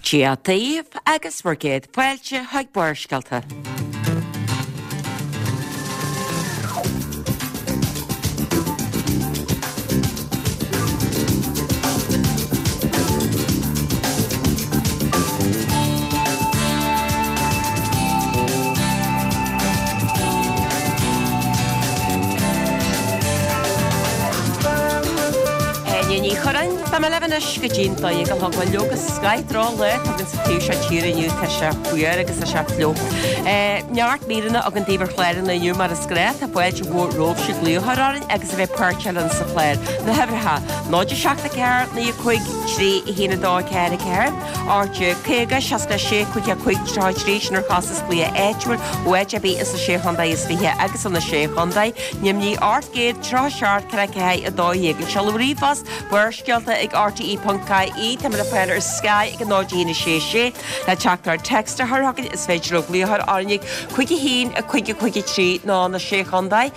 Gia Taobh agus Brigade Fáilte Haig Buairscalta. Tamalevanas go dínta ag an haghail leogus scaidrá le tugann sa tíú se tíiriniu te se fuar agus a se fló. Neart míranna ag an díbar chléirin na nniu mar a scrét a bhfuil bhór rób si glúthráin agus a bheith perchelan sa chléir. Na hebretha, náidir seachta ceir na chuig trí i hína dá ceir a ceir, áirte céga seasta sé chuig a chuig tráidrééis nar chasas lia éitúir óid a bí is a sé chundaí is bhíthe agus an na sé chundaí, nimní art géad trá seart cena céid a dóhégan se rífas buairscalta ag RTE.caí tá mar a féidir Sky ag an nádína sé le teachtar texta thugad is féidir glíothar ánig chuigi hín a chuige trí ná na sé chundaí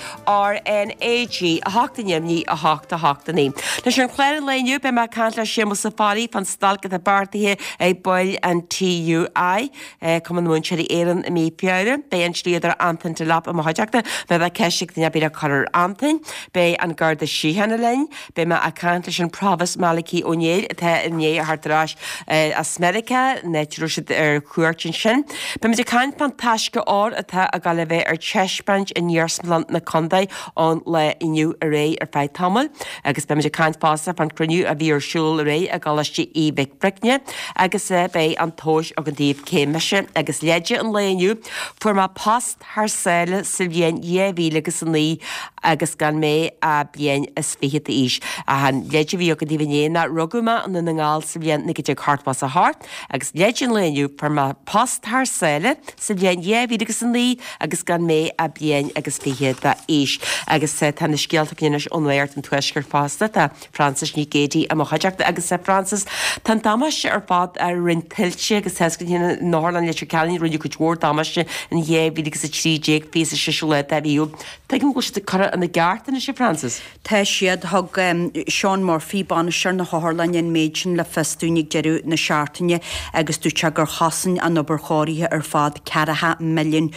RNAG a hátaimní a hátaní. Na sin chléir leniu be me canla sémas sa fáí fan stalgad a bartaithe ag buil an TUI cum an múnseí éan a mí peire, be an stíadar antain de lap a maideachta be bheith ceisiigh duine bíad a choir antain, be an garda síhanna lein, be me a canla sin Provis Maliki O'Neill atá inné a hartarás a Smerica netrúsid chuirtin sin. Be meidir cain fantáisce atá a gal bheith Cheshbranch in Yearsmland na Condaid an le inniu a ré feid tamil, agus be meidir cain fása fan cruniu a bhí siúil a ré a galistí í Vic Bricne, agus be an tóis a an díobh céimeise, agus leide an léniu forma post thsile Sylvian Yevíle agus an lí agus gan mé a bíon is fihiad ís. A han leide bhí go dtíhnéna ruguma an na ngáil sa bhíon na go cartpas a hart, agus leidin léniu forma post thsile Sylvian Yevíle agus an lí agus gan mé a bíon agus fihiad a ís. Agus tan na scialta cínis onléirt an tuisgur fásta tá Francis ní gédí a mochadeachta agus Francis tan damas ar fád a rintilse agus hescin nálan leitir ceanní runniu go dúir damasiste an Yevíle agus a tríé fé siisiúile a bhíú. Tuigim go de cara an na gartainna sé Francis. Tá siad thug Sean Murphy banisir na hálainn méidin le festúnig deú na seaartainine agus tú te gur chasan an obair choirithe ar fád €40 million.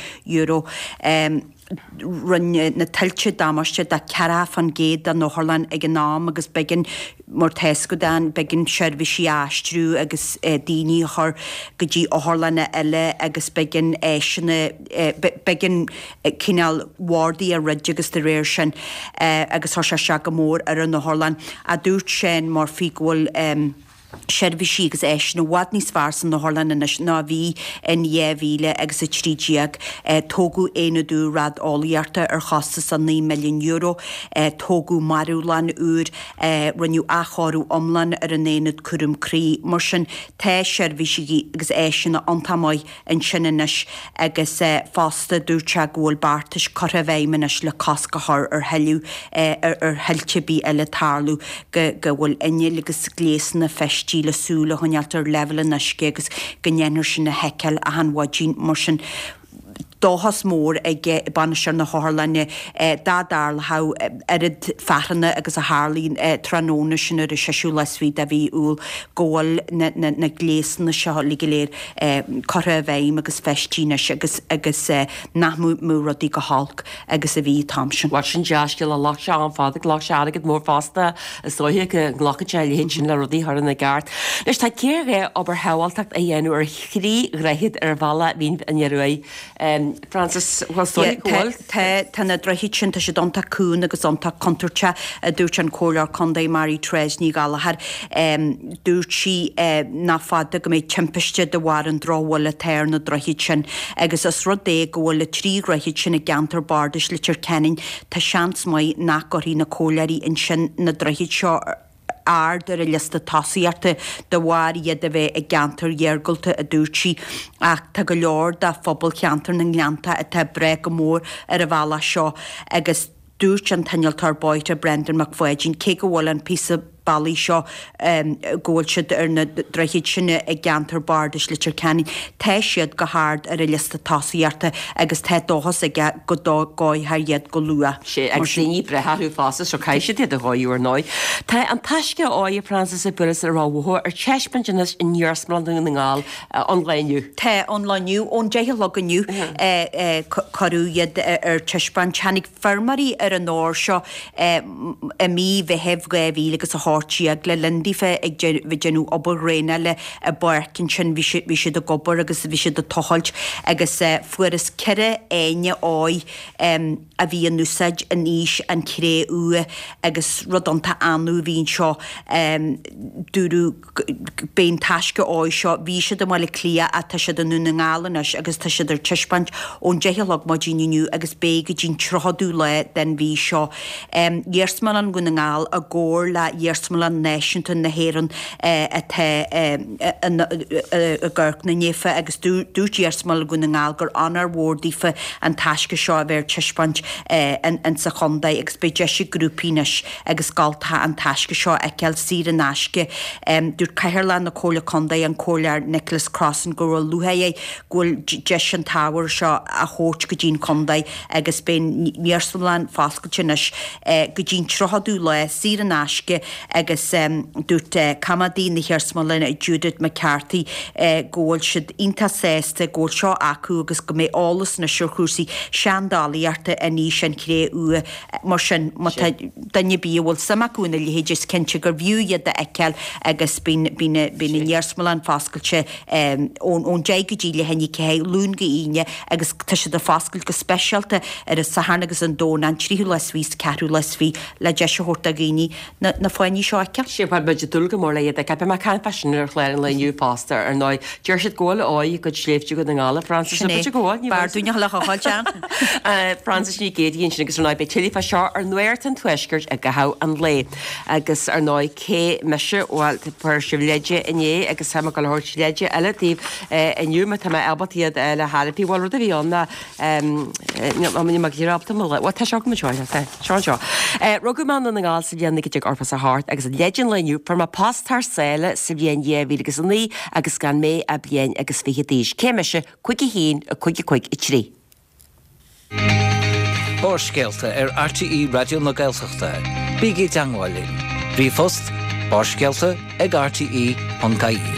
Runne na tiltte damasiste de cara fan géad an nóharlan ag an nám agus begin mór teisco dan begin seirbhísí ástrú agus daoine chur go dtí óharlanna eile agus begin éisina begin cinál wardaí a rid agus de réir sin agus thir se go mór ar an nóharlan a dúirt sin mór fiúil seirbhísí agus éisina bhhad níos fearsan na Harlan ná bhí in Yevíle agus a trídíag tógu éadú rad álaíarta ar chasta san €9 million, tógu marúlan úr runniu achárú omlan ar an éad curum crí mar sin té seirbhísí agus éisina antamáid in sinnais agus fásta dúirte ghfuil bartas chora bhéiminis le cascathir ar heiliú ar heilte bí eile tarlú go bhfuil inne agus gléasna festí le súla chunealtar level na skegus gnéanir sin na hekel a han wadjin mar sin dóhas mór ag banisir na hálainne dádáil ha erid feranna agus a hálín tróna sin ar a seisiú leisví a bhí úl ggóil na gléasan na seo ligiléir chora bhéim agus festíine agus nachmú múradí go hálk agus a bhí tamsin. War sin deasce le lech se an fád lech se agad mór fásta is sóthe go ghlacha hén sin le rudí thar na gart. Leis tá céir obair heáiltacht a dhéanú ar chrí réid ar bhela bhín an jeruí. Francis, Tána draithid sin tá sé donta cún agus donta conturte a dúirt an cólar Condaí Mary Tres ní galahar dúirt si na fada go méid timpiste de war an dráhil le téir na draithid sin agus is rudé gohfuil le trí draithid sin a gantar bardis litir cenin tá seans mai nachgorí na cólarí in sin na draithid seo ardar a lista tasíarta de bhhair iad a bheith a gantar dheargulta a dúirtí ach tá go leor de phobal cheantar na ngleanta a tá bre go mór ar a bhela seo agus dúirt an tainnealtar báite Brendan McFadden cé go bhfuil an písa bailí seo ggóilsead ar na dreichiid sinne ag geantar bardis litir cenin. Tá siad go háard ar a lista tasaíarta agus tá dóhas ag go gáiththaiad go lua. sé ag síní brethú fása so caiise iad a gáúar 9. Tá an taisce áid Francis a buras a ráhthú ar teispannas in níorsmlan na ngáil onlineniu. Tá onlineniu ón déthe leganiu choúiad ar teispan teannig fermarí ar an nóir seo a mí bheitheh gaibhí agus a hátííag le lindífe ag genú obair réine le a barcin sin bhí si a gobar agus bhí si a tohailt agus furas ceire aine áid a bhí an núsaid a níos an cré ua agus rodanta anú hín seo dúrú ben taisce áid seo bhí si do máile clia a tá si an nuna ngálanas agus tá si ar tiispant ón déhelag má dínniu agus bé go dín trothú le den bhí seo. Dhéirsmal an gona ngáil a ggóir le dhéirsmal an Nationton na héan a ggurc na néfa agus dúdhéirsmal gona ngáil gur anar mhórdífa an taisce seo a bhéir tiispant an sa chondaid agus be deisi grúpínas agus galtha an taisce seo a ceall sír an náisce dúr caiirlan na cóla condaid an cólear Nicholas Crossan go bhfuil luhaé ghfuil deis an táhair seo a thót go dín condaid agus ben níorsmlan fáscailte go dín trothadú le sír an náisce agus dúirt camadí na hirsmolin Judith McCarthy ggóil siad ínta sésta ggóil seo acu agus go mé álas na siúrchúsaí seandálaíarta a níos an cré ua mar sin danne bí bhfuil samachúna lehéidir cinnte gur bhiúiad a eiceil agus bína níorsmlan fáscailte ón déigadí le henní cé lún go íine agus tá siad a fáscail go speisialta ar a saharna agus an dóna an tríú les ví ceú les ví le de se horta géní na fáinní seo aice. sé par beidir dulga mór le a cap má can fashion ar chléir an leú pasta ar 9 deir siad ggóla áid go sléifú go ngála Francis bar dúne le cháiltean. Francis ní géíonn sin agus ar 9 be tulifa seo ar nuirt an tuisgurt a gath an lé agus ar 9 cé meise óil per sileide iné agus sama go leir sileide eiletíh iniuúma tá albatíad le Harpí bhil a bhíonna mag rápta le tá seo go seo. Rugman an ngáil sa bhéanana go orpas a hart agus legend leniu par ma pastar séile sa bhéon dhéhí agus an ní agus gan mé a bhéin agus fihidíis. Céimeise chuigi hín a chuig i trí. Bórscéalta ar RTE Radio na Gaeltachta. Bígí Dangwálin. Brífost, Bórscéalta ag RTE.caí.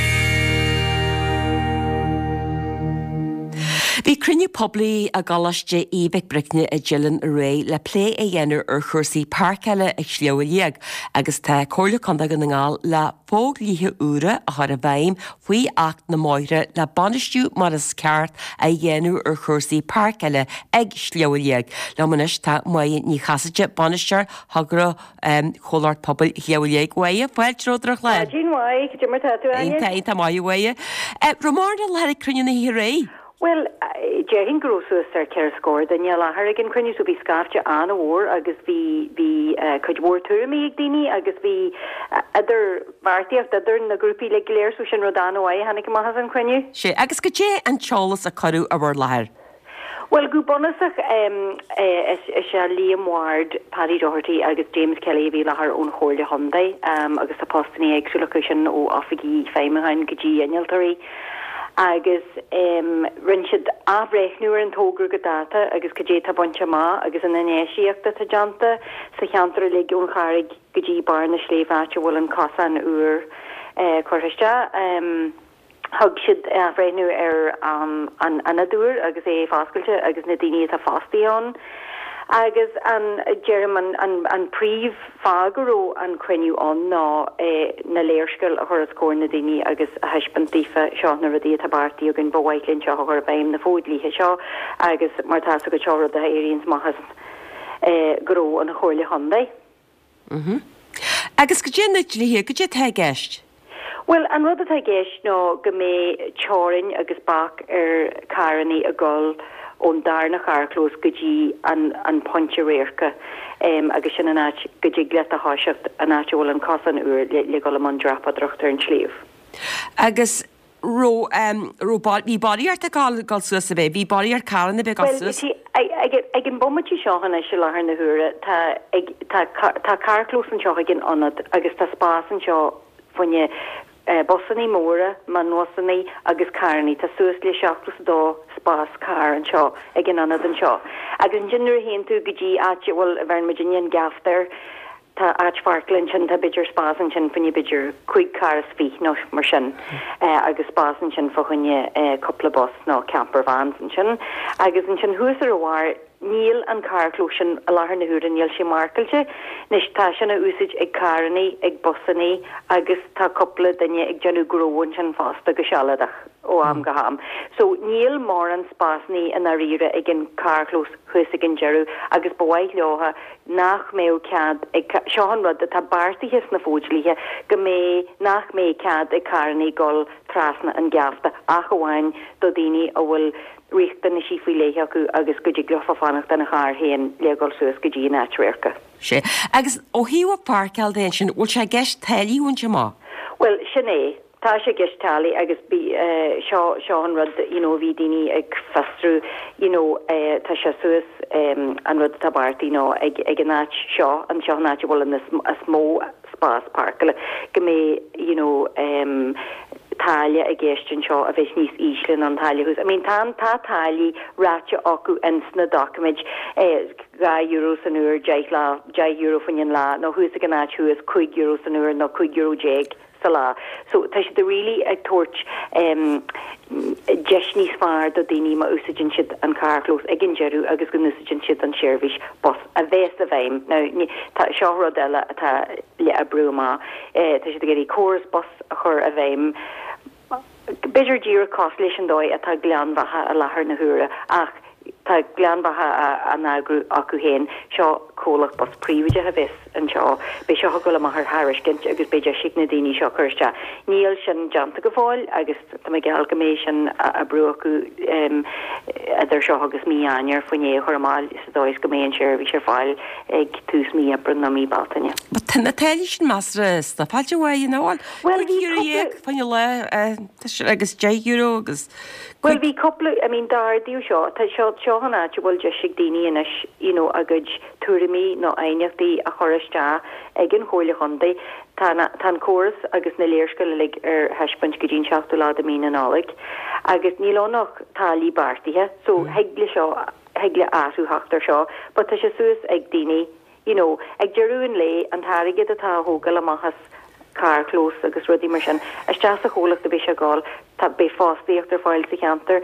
Bhí crinne poblí a galaiste íbeh bricne a Gillan a ré le lé a dhéanú ar chuirsaí parceile ag sleoilíag agus tá cóla conda gan ngáil le fóglíthe úra a thar a bhaim faoi acht na máire le banistú mar is ceart a dhéanú ar chuirsaí parceile ag sleoilíag. Le manis tá maigh ní chasaide banisteir hagra choláirt pobl cheoilíag waige bhil tródrach le. Dínhaig de mar tú Tá mai waige. Romána le crinne na hí ré. Well, Jerin Grosus ar ceir scóir Daniel Harrigan crunne so bhí scafte an ór agus bhí chuidhór tuaí ag daoine agus bhí idir bhartaíocht idir na grúpaí le léir sú sin rodán óhaid hanig go maithas an crunne. sé agus go dé an teolalas a choú a bhar leir. Well, go bonasach se Liam Ward, Paddy Doherty agus James Kelly bhí lethar ón chóirle Hyundai agus tá postaní agsúlacha sin ó afigí féimeáin go dtí innealtarí. Agus rinsead ábreichnúir an tógur go data agus go dé tá bonte má agus an inéisiíochtta tá janta sa cheantar le ún charig go dtí bar na sléomhhaite bhfuil an cosa an úr chuiriste. Thug siad ábreichnú ar an anadúr agus é fáscailte agus na daoine tá fástaíán. Agus an German an príomh fágaró an cruniú an ná na léirscail a chur scóir na daoine agus a heispantífa seo na rudí tabartí a gin bhhaidlinn seo chur bhaim na fódlíthe seo agus mar tá go teir a éiríonn machchas goró an na chóirle Hyundai. Agus go dé nuitlíthe go dé the gceist. Well, an rud atá gceist nó go mé teorin agus bach ar caraní a gol ón darna charclós go dtí an pointe réircha agus sin go dtí gleta háiseacht an áitiúil an cosan úr le go am an drapa drochtar an sléomh. Agus bhí baríart a gáil suasa bheith, bhí baríart caranna be gas. Ag an bommatí seohanna se lethar na hure tá carclós an seo gin anad agus tá spás an seo fanne bossaní móra man nósanní agus carní tá suas le seachtas dó spás car an seo ag gin anad an seo. Agus an ginnner hen tú gotí áte bhfuil a bhar Virginian gaftar tá áitfarclann sin tá bidr spásan sin fanne bidr chuig caras fi nó mar sin agus spásan sin fo chunne coppla bus nó camper vans an sin agus an sin húsar a bhhar níl an carclúsin a láthair na húra níl sé marcailte, nes tá sinna úsid ag carnaí ag bosaní agus tá coppla daine ag deanú gróin sin fásta go sealadach ó am go ham. So níl mór an spásnaí in a rire ag an carclús chuis ag an jeú agus bhhaid leotha nach mé cead seán rud a tá bartaíhis na fóidlíthe go mé nach mé cead ag carnaí gol trasna an gafta a gohhain do daoine a bhfuil riachta na sífuí léthe acu agus go dtí glufa fannacht na chár héan legáil suas go dtí náitréircha. sé agus ó hiú a parkal den sin bhil sé gceist talíúnte má? Well sinné tá sé gceist talí agus bí seán rud bhí daoine ag festrú tá sé suas an rud tabartí ag an náit seo an seo náte bhil an a smó spás parkala go mé Talia a gestion seo a bheits níos íslinn an talia hús. I mean, tá talia ráte acu insna document €2 an uair, €10 fanin lá, nó hús a gannáit hús €2 an uair, nó €2 sa lá. So tá sé really ag torch jeis níos fearr do daoine má úsagin siad an carclós ag an jeú agus go úsagin siad an seirbhís bos a bheits a bhéim. Tá seórad eile atá le a brúma, tá sé géirí córas bos a chur a bhéim. Beidir dír cos leis an dóid atá gleanmhatha a láthair na húra ach tá gleanmhatha an agru acu héin seo cólach bos príomide a bheits an seo be seo go le mar Harriscint agus beidir si na daoine seo chuirte. Níl sin janta go fáil agus tá geall go mééis sin a brú acu idir seo agus mí ainear faoné choráil is dóis go méon seirbhí ar fáil ag tús mí a brun na mí baltaine. Ba tanna tailí sin masras tá páilte bhhaid ináil? Well dhéag fanne le agus €10 agus Well bhí coppla dar dú seo tá seo hanna bhfuil de sig daoine inis a gud tuairimí nó aineachtaí a choiriste ag an chóirla chundaí tá córas agus na léirscoil le ar heispint go dtín 16 mí nálaigh agus nílánach talí bartaithe so heagla seo heagla asú heachtar seo, ba tá sé suas ag daoine ag dearúin le an táige atá thógal amachchas carclós agus rudí mar sin iste a cholaach de bhí se gáil tá bé fástaíocht ar fáil sa cheantar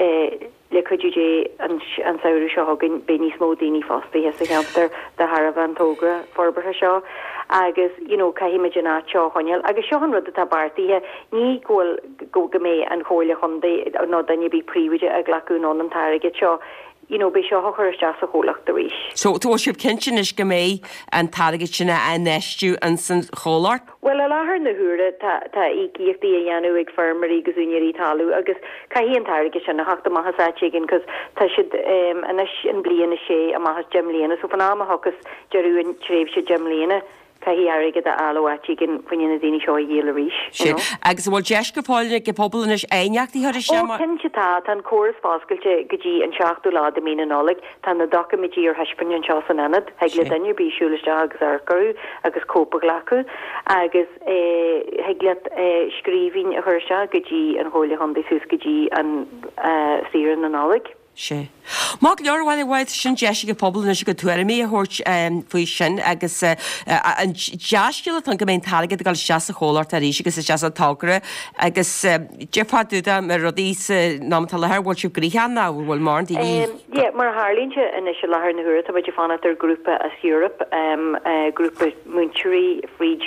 le chuidé an saoú seo hagann bé níos mó daoine fástaíthe sa cheantar de Harabh an tógra forbartha seo agus caihíimeid ná seo choineal agus seohan rud atá bartaíthe ní ghfuil go mé an chóirla chundaí nó daine bí príomide a ghlaú ná an táige seo be seo chuiriste a cholaach de ríis. So tú sib cincin is go mé an táige sinna a neistú an san choláir? Well a láthair na húra tá ícíochttaí a dhéanú ag fermarí go únirí talú agus caihí an táige sin na heachta maithaságin cos tá siad anis an bliana sé a maithas gemlíana so fan am agus dearúin tréimh sé gemlíana caihí aige a alhatígin faoine daoine seo dhéal a ríis. Agus bhfuil deis go fáilne go pobl is aoneachtaí thuir sem. Cinntetá tan choras fáscailte go dtí an 16 mí nálaigh tá na documentí ar heispin an seo san anad heag le daine bíisiúlaiste agus arcarú agus cópa ghlacu agus heagla scríbhín a chuirse go dtí an chóirla chundaí sús go dtí an síran na nálaigh. sé. Má leorhhail bhhaid sin deise go pobl is go tuairimí a thuirt faoi sin agus an deisciúla an go mén táige gáil seaasa chóláirt a ríis agus is seaasa tágra agus depaúda mar rodí námtá lethir bhil siú grícheanna bhfuil mar daoine. Mar hálínse in is se lethir na huair a bid fanna ar grúpa as Europe grúpa Munchery Fríd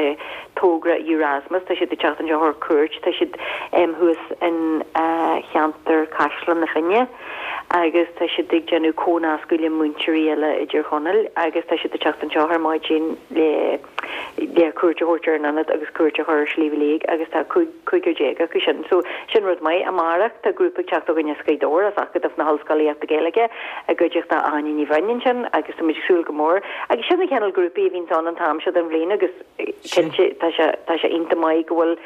tógra Erasmus tá siad teachtain deothir cuairt tá siad thuas in cheantar Caisleán na Finne agus tá si dig genú cóna scoile Munchery eile idir chonel agus tá si teachtain teothar maid sin le cuairte hortar anad agus cuairte chuir slíomh agus tá chuigur acu sin so sin rud mai amach tá grúpa teachta gonne scaidóir as agad na hallscoilí a géige a goideocht tá aine ní bhain sin agus tá muidirsúil go mór agus sinna cheanal grúpa hín an tam se an bhléine agus tá sé inta mai go bhfuil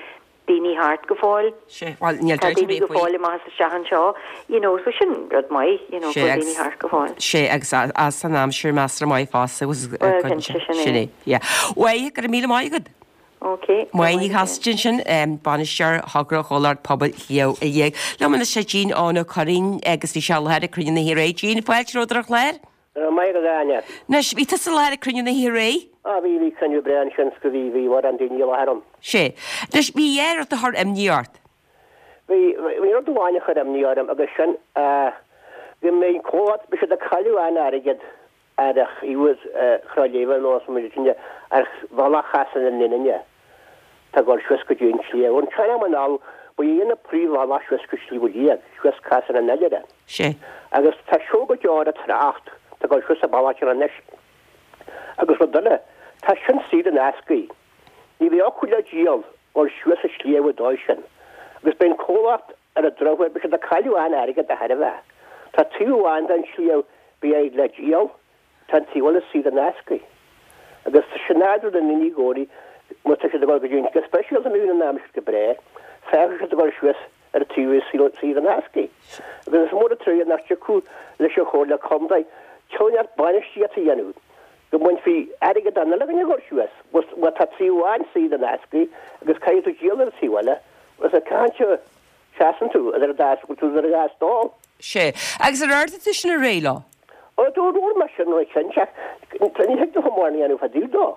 daoine hart go fáil. Daoine go fáil má seachan seo, so sin rud mai, daoine hart go fáil. Sé agus as san am siúr meastra mai fása sinné. Ué gur mí maigad? Muí hastin sin banistear hagra choláir poblbal leo a dhéag. Lemana sé dín ána choín agus tí sealhead a crunne na hiré dín foiilróidirach léir? Mai go dáine. Nes ví sa leir a crunne na hiré? Bhí cynniú brean sin scohí war an daine leharm. Sé. Nes bhí dhéar a th imníart? Bhí ar doháine chu imníarm agus sin go mé cót be a chaú an aigid aach í was chráléh nó muine ar bhla chasan in linne. Tá gáil suas go dún slíú an China manál bu dhéana príomhá suas go slí díag suas casan an neile. Sé. Agus tá seo go deáir a trácht tá gáil suas a bhhair an neis. Agus le duine tá sin siad an ascaí. Ní bhí ácuile díal ó suas a slíú dá sin. Agus ben cólacht ar a drohfuir be a chaú an aige a head bheith. Tá túháin an slíú bí éag le díal tan tíhla siad an ascaí. Agus sinnáidir an minigóí mu sé go dún go speisial an úna náam go bre, fe go suas ar tú sí an ascaí. Agus is mór a trí nach seú leis se chóir le comdaid tear bainistí a dhéanú. Go muin fi aige an le go suas, wat tá tíháin sí an ascaí agus caiú díal ar tíhile was a canse seaan tú ar dá go tú ar gas dá. Sé. Agus ar airta sin a réile? Dúr mar sin sin ní he gomórní anú fa dúdá.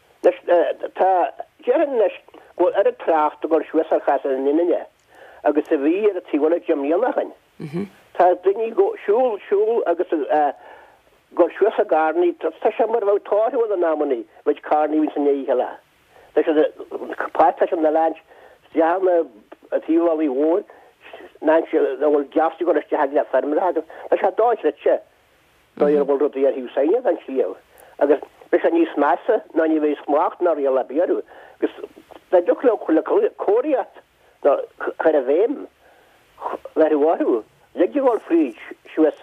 Tá jean leis go ar a tracht a gur suasar chas an inine agus a bhí ar a tíhla gemíalachan. Tá duine siúl agus gur suas a garní tá sem mar bh táhfuil an námaní bheit carní vín san éige le. Tá pá an na leint deanna a tíhí hór ná bhfuil deafstí go te heag le fermar agus Tá se dáit le se ar bhil rudí ar hiúsaine an slíú. agus bes a níos measa ná ní bhééis smacht ná a beú, gus le du le chula cóíat ná chu a bhéim leháú. Le gáil fríd siúas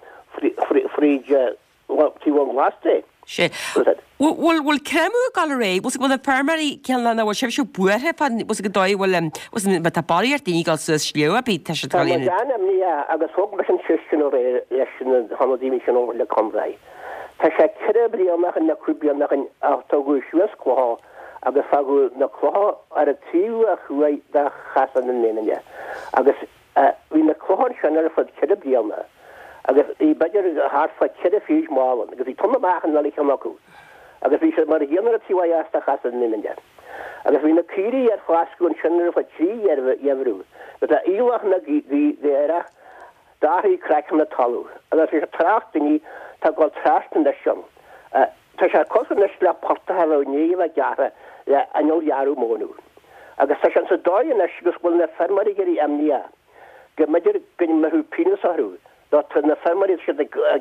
fríd tíhhain glasté. sé. Bhfuil cemú gal ré, bus bhna permarí ceanna bhil sibh siú buathe bus go dóhfuil tá baríar daoine gáil suas sleo a bí te se talína. Ní agus fóg me an sisin ó ré leis sin hanadíimi sin ó le comráid. Tá sé cerebrionnach na cruúbionnach an átóú suas chláá agus fagu na chláá ar a tíú a chuid de chasan na léine. agus hí na chláán sin ar fod cerebrionna. agus í beidir háfa cead fiúis málan, agus í tonna máchan le cheachú. agus bhí sé mar héanar a tíhaasta chasan níine. agus hí na cíí ar fáascú an sinnar fa trí ar jehrú, go a íhach na éire dáí craichan na talú, agus hí sé trachttaí tá gáil trastan lei sin. Tá sé cosan leis le portathe le níomh deara le anolhearú mónú. agus tá an sa dáin leis gus bhfuil na fermarí gurí amníá, go meidir gunn marú pínasarú. Dat na fermarí se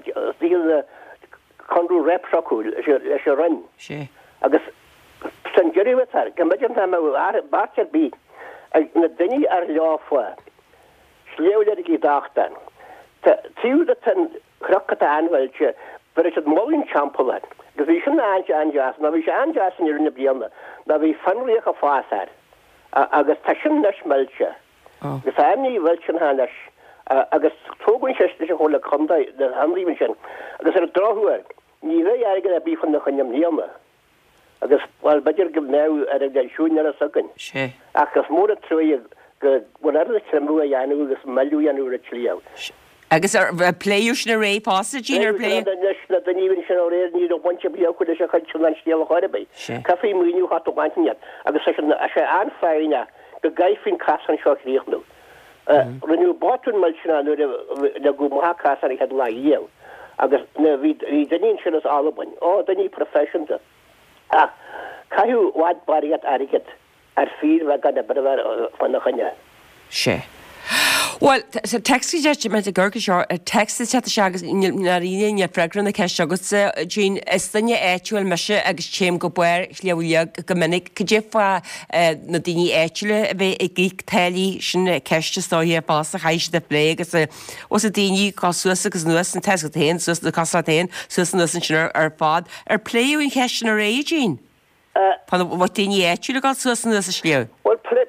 conú repsaú leis a rin. agus san jeíhtar go meidir bartear bí na duine ar leáfa sléúile í dáchtan. Tíú a tan chrochata anhailte ber het molin champel, gus hí sin anjas, na bhí sé anjas in na blianana, na bhí fanríoch a fáar agus tá sin leis meilte. Gus aimní bhil sin há leis. agus tógann sé se hóla chunda de anríhann sin, agus ar drohuair ní ré aige a bí fan na chuneam líama. agus bhil beidir go mé ar de siúne a sagan. Agus mór a trí go bhar a tremú a dhéanú agus meúanú a tríá. Agus ar pléú sin a ré pása dínar plé na daníhann sin réir ní bhaintse bí chu a chuil an stíal choirbé. Caí muoinú hat baintine, agus sé anfeirine go gaifinn casan seo ríochnú. Rinú botún me sinna le go mthchas ar head le dhéh, agus hí daíonn sin as albain, daní professionanta. Caiú bhaid baríad aigeit ar fír le gan brehar fan na chunne. Sé. Well, sa textí me a ggurcha seo textí se segus na riine fregran na ceist agus dín istanne éitiúil meise agus téim go buir leúile go minic go défa na daoine éitiúile a bheith i gíic tailí sin ceiste stáí a bás a chaisi de lé agus os a daoine cá suas agus nuas an te go taon sus na casa taon sus nuas an sin ar fád ar pléú in ceiste na réidín. Pan bh daoine éitiúile gáil suas nuas a sleo. Well, pléú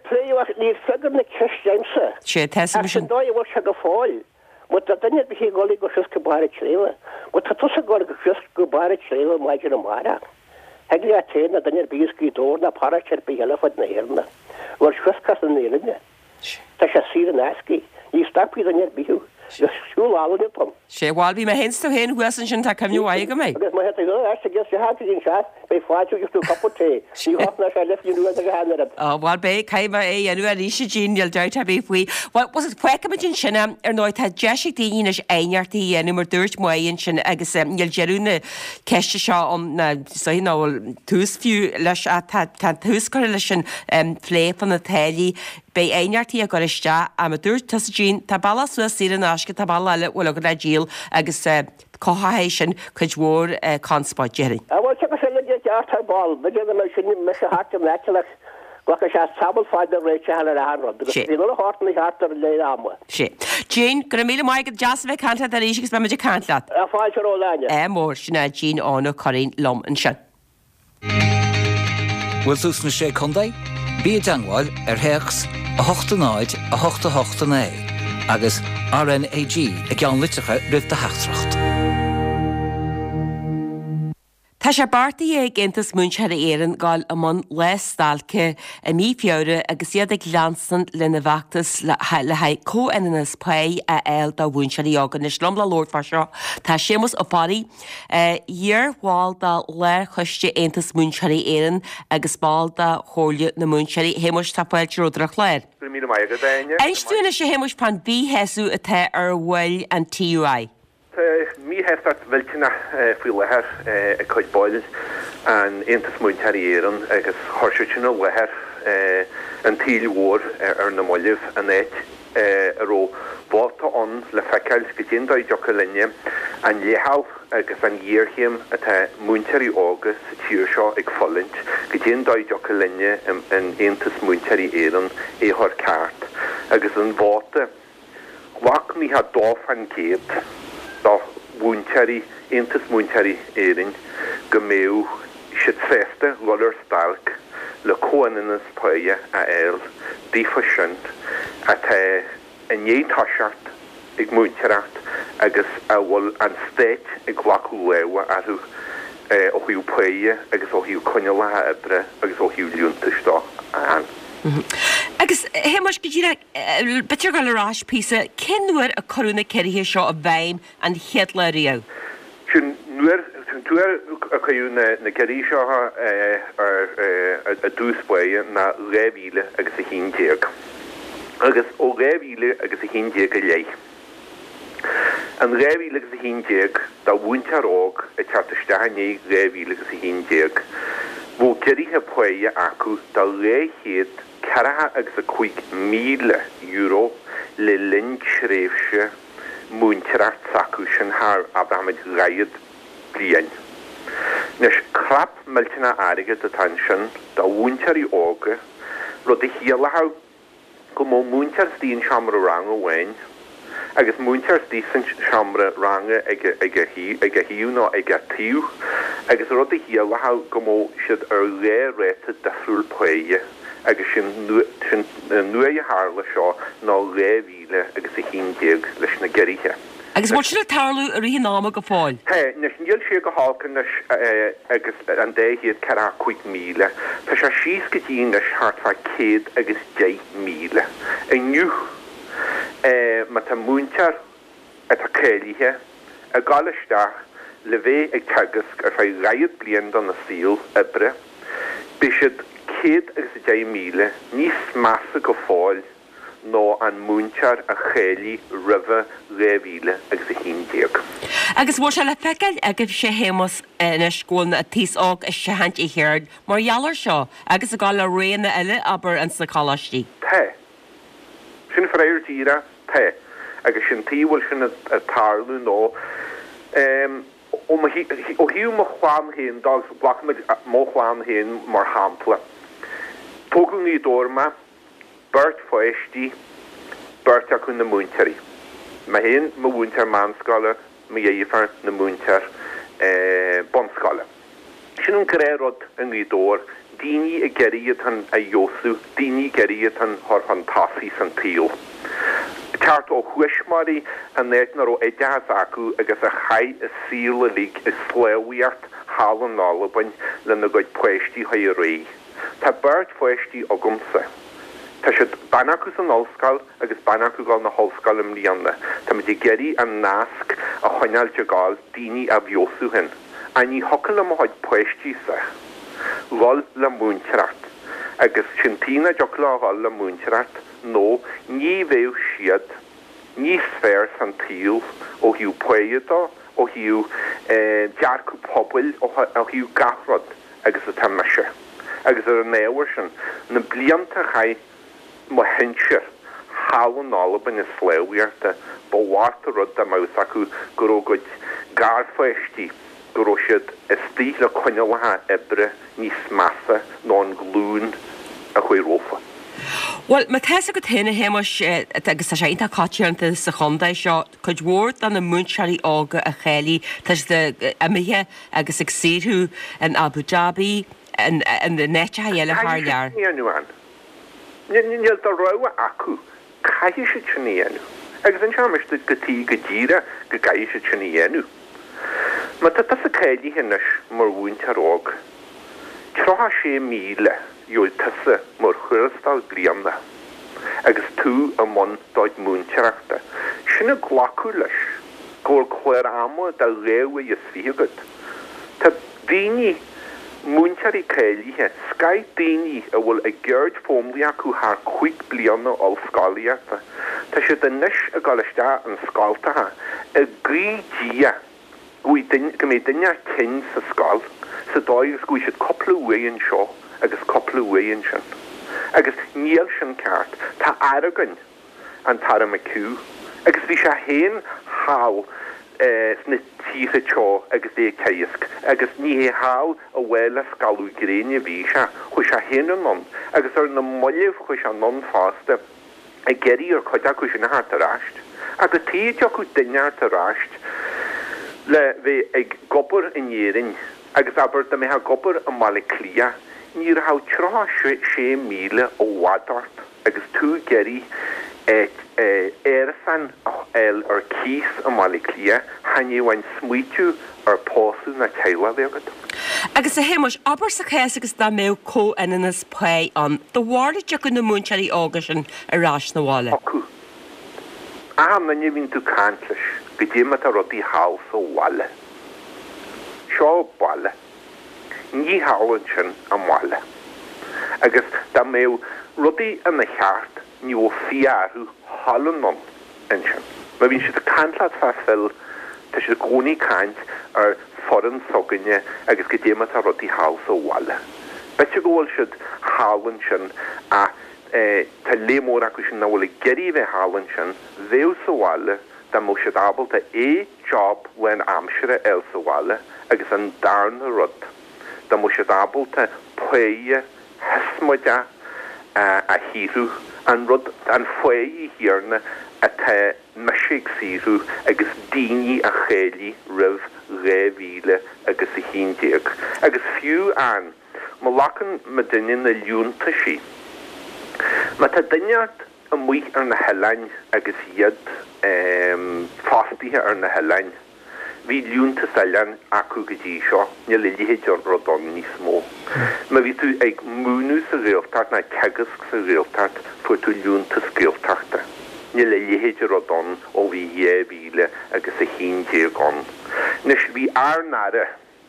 ní fegur na Christianse. sé te sin dó bhar se go fáil. Mu a danne be goí go fis go bar tréile, mu tá tu go go fis go bar tréile maidir am mara. Hegli a té na danne bíí dó na parair be heile fod na hérna. War fiskas an éine. Tá se sí an asci, ní stapí danne bíú. Siúl á pom. sé bháil bhí me henú hen huasan sin tá cemú aige mé. Agus mai ge se hatín se bei fáú just tú capté. Sí hofna se lefiú a hanna. Bhil bé caiime é anú a ríise díal deit a bé faoi. Was it fuicimidin sinna ar nóid tá deisiigh daoine éarttaí anú mar dúirt muon sin agus níl jeúna ceiste seo náhfuil túsfiú leis tá túscoir lei sin lépan na tailí Bei éartí a goiste a dúr tusadín tá balla su sí an asca tá balla le bhfuil go le díal agus cóhaéis sin chuid mhór conspáid jerin. Bhil se se le deartar ball, be me sin me se hart am leach go se sabal fáid a réite hena anrod. Bhí hána hartar le amha. sé. Jean go mí mai go jazz bheith canta a réisigus be meidir canlaat. A fáil ó leine. Mór sinna Jean ána choín lom an sin. Bhfuil ús na sé chundaid? Bí deangáil ar heachs a 8 a 8 agus RNAG a gceann litrecha rih de heachtracht. Tá sé bartaí ag intas múnsear éan gáil amman lestalce a mí fiore agus iad ag leansan lena bhaachtas le haid cóananas pe a eil dá bhúnsear ágan is lom le Lord far seo. Tá sémas ó farí dhearháil dá leir chuiste intas múnsear éan agus báil dá chóirle na múnseirí héimeis tapáil ródrach léir. Einstúna sé héimeis pan bhí heú a the ar bhfuil an TUI. Mi hefstart veltina frileher a coid boiles an intas muintarían agus horsúna leher an tíilhór ar na mollih an éit aró bóta an le fecail scitinda i jocha linne an léhau agus an dhéirchéim a muintarí águs sa tíir seo ag follint scitinda i jocha linne an intas muintarían éthor ceart agus an bóta wach mi ha dóf an céad da múnteri, intas múnteri érin, go méu siad feste roller stalk le cóananas paia a eil, dífa sint, a te an é tasart ag múnteracht agus a bhfuil an stéit ag ghlacu lewa aru ó hiú paia agus ó hiú conelathe ebre agus ó hiú liúntastá an. Agus héimeis go dtíra betir go lerás písa cinúir a choúna ceirthe seo a bhaim an chead le riá. Sin nuair tuair a chuú na ceí seo ar a dúspóide na réhíle agus a híndéag. Agus ó réhíle agus a híndéag a léi. An réhíle agus a híndéag dá bhaintearóg a tearttasteanné réhíle agus a híndéag. Bhó ceirthe poige acu dá réchéad Caraha agus a €5,000 le linn shréifse múnteracht sacu sin haar Abraham raiad blian. Nes crap meltina aige de tension da wúnteri óge rod i hialaha go mó múnters dín siamra rang a wein agus múnters dísan siamra rang ag hiú nó ag tíú agus rod i hialaha go mó siad ar réite defriúl poige agus sin nua a hála seo ná réhíle agus a híndéag leis na geirithe. Agus bhil sin tarlú a rihí náma go fáil? He, nes níl sé go hácan agus an déhiad cara 5,000. Tá sé síos go dtíon leis hartfa 100 agus 10,000. Iniu, ma tá múntar a tá céilithe a gáilisteach le bheith ag teagasc ar fá raiad blian don na síl ibre, bisiad 100 agus 10,000 níos massa go fáil nó an múntar a chéili rih réhíle agus a híndéag. Agus bhór se le feiceil agah sé hémas na scóilna a tíos ág a sehaint i chéard mar jalar seo agus a gáil le réanna eile aber an sa chalastí. Pe. Sin fréir tíra pe agus sin tíhfuil sin a tarlú nó ó hiú mo chláán héin dags blachmid mó chláán héin mar hampla. Tógun í dorma Bert foiisttí Bert a chun na múntarí. Ma héin ma múntar manscala ma dhéifar na múntar bonscala. Sin an carérod an í dór Dini a geriatan a Yosu, Dini geriatan har fantasi san tíl. Tart ó huismari an netnar ó edas acu agus a chai a síle lig is slewiart halan nalabain le na goid puesti ha rei. Ta bert puesti ogumsa. Ta siad banacus an olscal agus banacus gal na holscal im lianna. Ta mi di geri an nasc a chonal jagal Dini a Yosu hen. Ani hokal am hoid puesti sa. Lol la múntirat. Agus sintína jokla gal la múntirat. No, ní bhéh siad, ní sfér san tíl ó hiú puéada, ó hiú dearcú pobl, ó hiú gafrod agus a tamashe. Agus ar an éhar sin, na blianta chai mo hinseir, hálan nálab in is sléwiarta, bóharta rud a maus acu gorógod garfeishtí, goró siad istí le coinalaha ebre níos massa ná an glún a chuir rófa. Well, ma tesa go théine hémas agus a sénta cáteanta sa chondaid seo chuid mhór an na múnsearí ága a chéalaí tas de amithe agus ag séú in Abu Dhabi an na nete heile thar Níanúan. Níl do roiha acu, caihi se tníanú. Agus an seamas go tí go díra go caihi se tníanú. Ma tá a chéalaí hinnis mar bhúntar ág. Trocha sé míle Júil tusa mar chuirastal blianna, agus tú a mon doid múnteachta. Sinna glacu leis, góir chuir ama da réha is fígad. Tá daoine múntearí céilithe, sky daoine a bhfuil a gceird fómlaí acu thar 5 blianna ó scálaíarta. Tá sé den níos a gáiste an scáiltathe, a grídia go mé duine cin sa scáil, sa dóigus go siad coppla uaon seo, agus coppla uaon sin. Agus níl sin ceart, tá aragan an tar am acu, agus bhí sé héin háil sna tíre teo agus é céisc, agus ní hé háil a bhfuil scalú gréine bhí se, chu sé héin an non, agus ar na moileh chu sé non fásta, a geirí ar chuide chu sin na hart aráist. Agus tíide chu duine hart aráist, le bheith ag gobr in éirin, agus aber da mé ha gobr a Malaclia, níor ha trocha sé míle ó wadart, agus tú geri san el ar kís a Malaclia, hanniu ein smuitiú ar pósú na teila vegad. Agus a hémas aber sa chéas agus da mé có inanas pé an, do bhharda deach na múnsearí ága sin arás na bháile. Acu. Aham na vín tú cantlis, go démat a rodí hás ó bháile. Seo bháile. Ní hálan sin am bháile. Agus da mé rodí an na cheart ní ó fiarú hallan in sin. Ma vín si a cantlat fa fel, tá si gúní cant ar foran soganne agus go démat a rodí hás ó bháile. Bete gohfuil siad hálan sin a tá lémór acu sin na bhfuil geirí bheith hálan sin, bhéh sa bháile da mo siad abalta job wen amsere el sa bháile agus an darna rud. Da mo siad abalta puéie hesmoide a híú an rud an foií hiarna a te meisiig síú agus daoine a chéalaí rih réhíle agus a híndéag. Agus fiú an, má lacan ma duine na liúnta sí. Ma tá duineart a muoich ar na helain agus iad fástíthe ar na helain. Bhí liúnta salan acu go dtí seo, ní le lihéid ar rodon níos mó. Ma bhí tú ag múnú sa réaltart na tegas sa réaltart fu tú liúnta scéaltarta. Ní le lihéid ar rodon ó bhí dhéhíle agus a híndéag an. Nes bhí arnara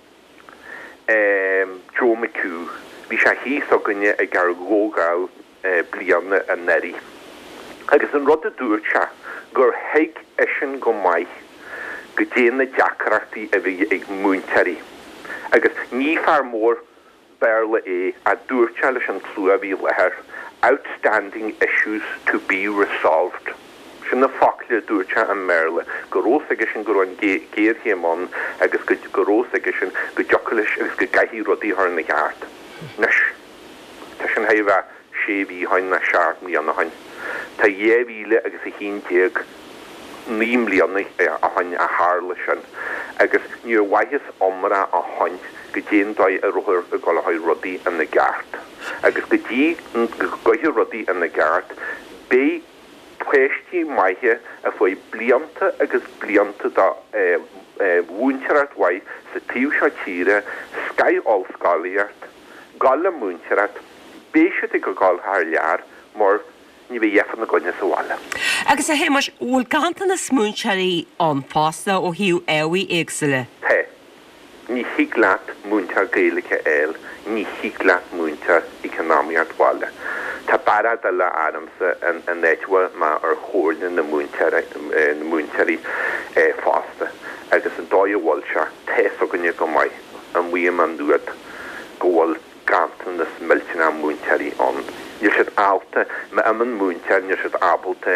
Joe McHugh, bhí sé híos a gunne ag ar ggógáil blianna a neri. Agus an rud a dúirt se gur heig eisian go maiith go déana deacrachtaí a bhí ag múntarí. Agus ní fear mór bearla a dúirt se leis an tlú a bhí lethir outstanding issues to be resolved. Sin na facla dúirt se an merle go rós aige sin gur an géir héamán agus go rós aige sin go deocalis agus go gaithí rodí thar na gheart. Nes tá sin haibh sé bhí hain na seaart mí anna hain. Tá dhéhhíle agus a híndéag níim líanna a hain a hála sin agus níor waithis omra a hain go déandóid a ruthir a gohaid rudaí in na gceart agus go dtí goithir rudaí in na gceart bé puisttí maithe a bfuil blianta agus blianta dá bhúnteart waith sa tíú seo tíre sky allscáíart gala múnteart béise go gáil haar lear mar ní bheith dhéfan na goine sa bhile. Agus a héimeis bhfuil gananta na smúnsearí an fásta ó hiú éhaí éagsile. Tá. Ní higlaat múntear gaalacha éil, ní higlaat múntear economiart bhile. Tá bara de le áramsa an néitwa má ar chóirne na múntearí fásta. Agus an dói bhil se tés a gonne go maiid an bhuiam an dúad ggóil gantan na smiltena múntearí an. Níor siad áta me am an múntear níor siad ábalta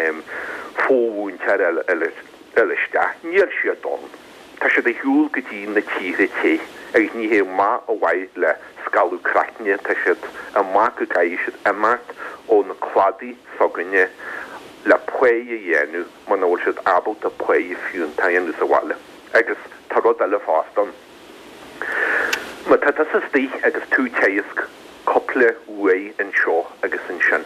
fómúntear eileiste. Níor siad don. Tá siad a hiúil go dtí na tíre té agus ní hé má a bhaid le scalú crachne tá siad a má go gaiid siad imart ó na chladaí soganne le puéi dhéanú man bhfuil siad ábalta puéi fiún taanú sa bhile. Agus tá rud eile fástan. Ma tá is tí agus tú téisc coppla uai an seo agus an sin.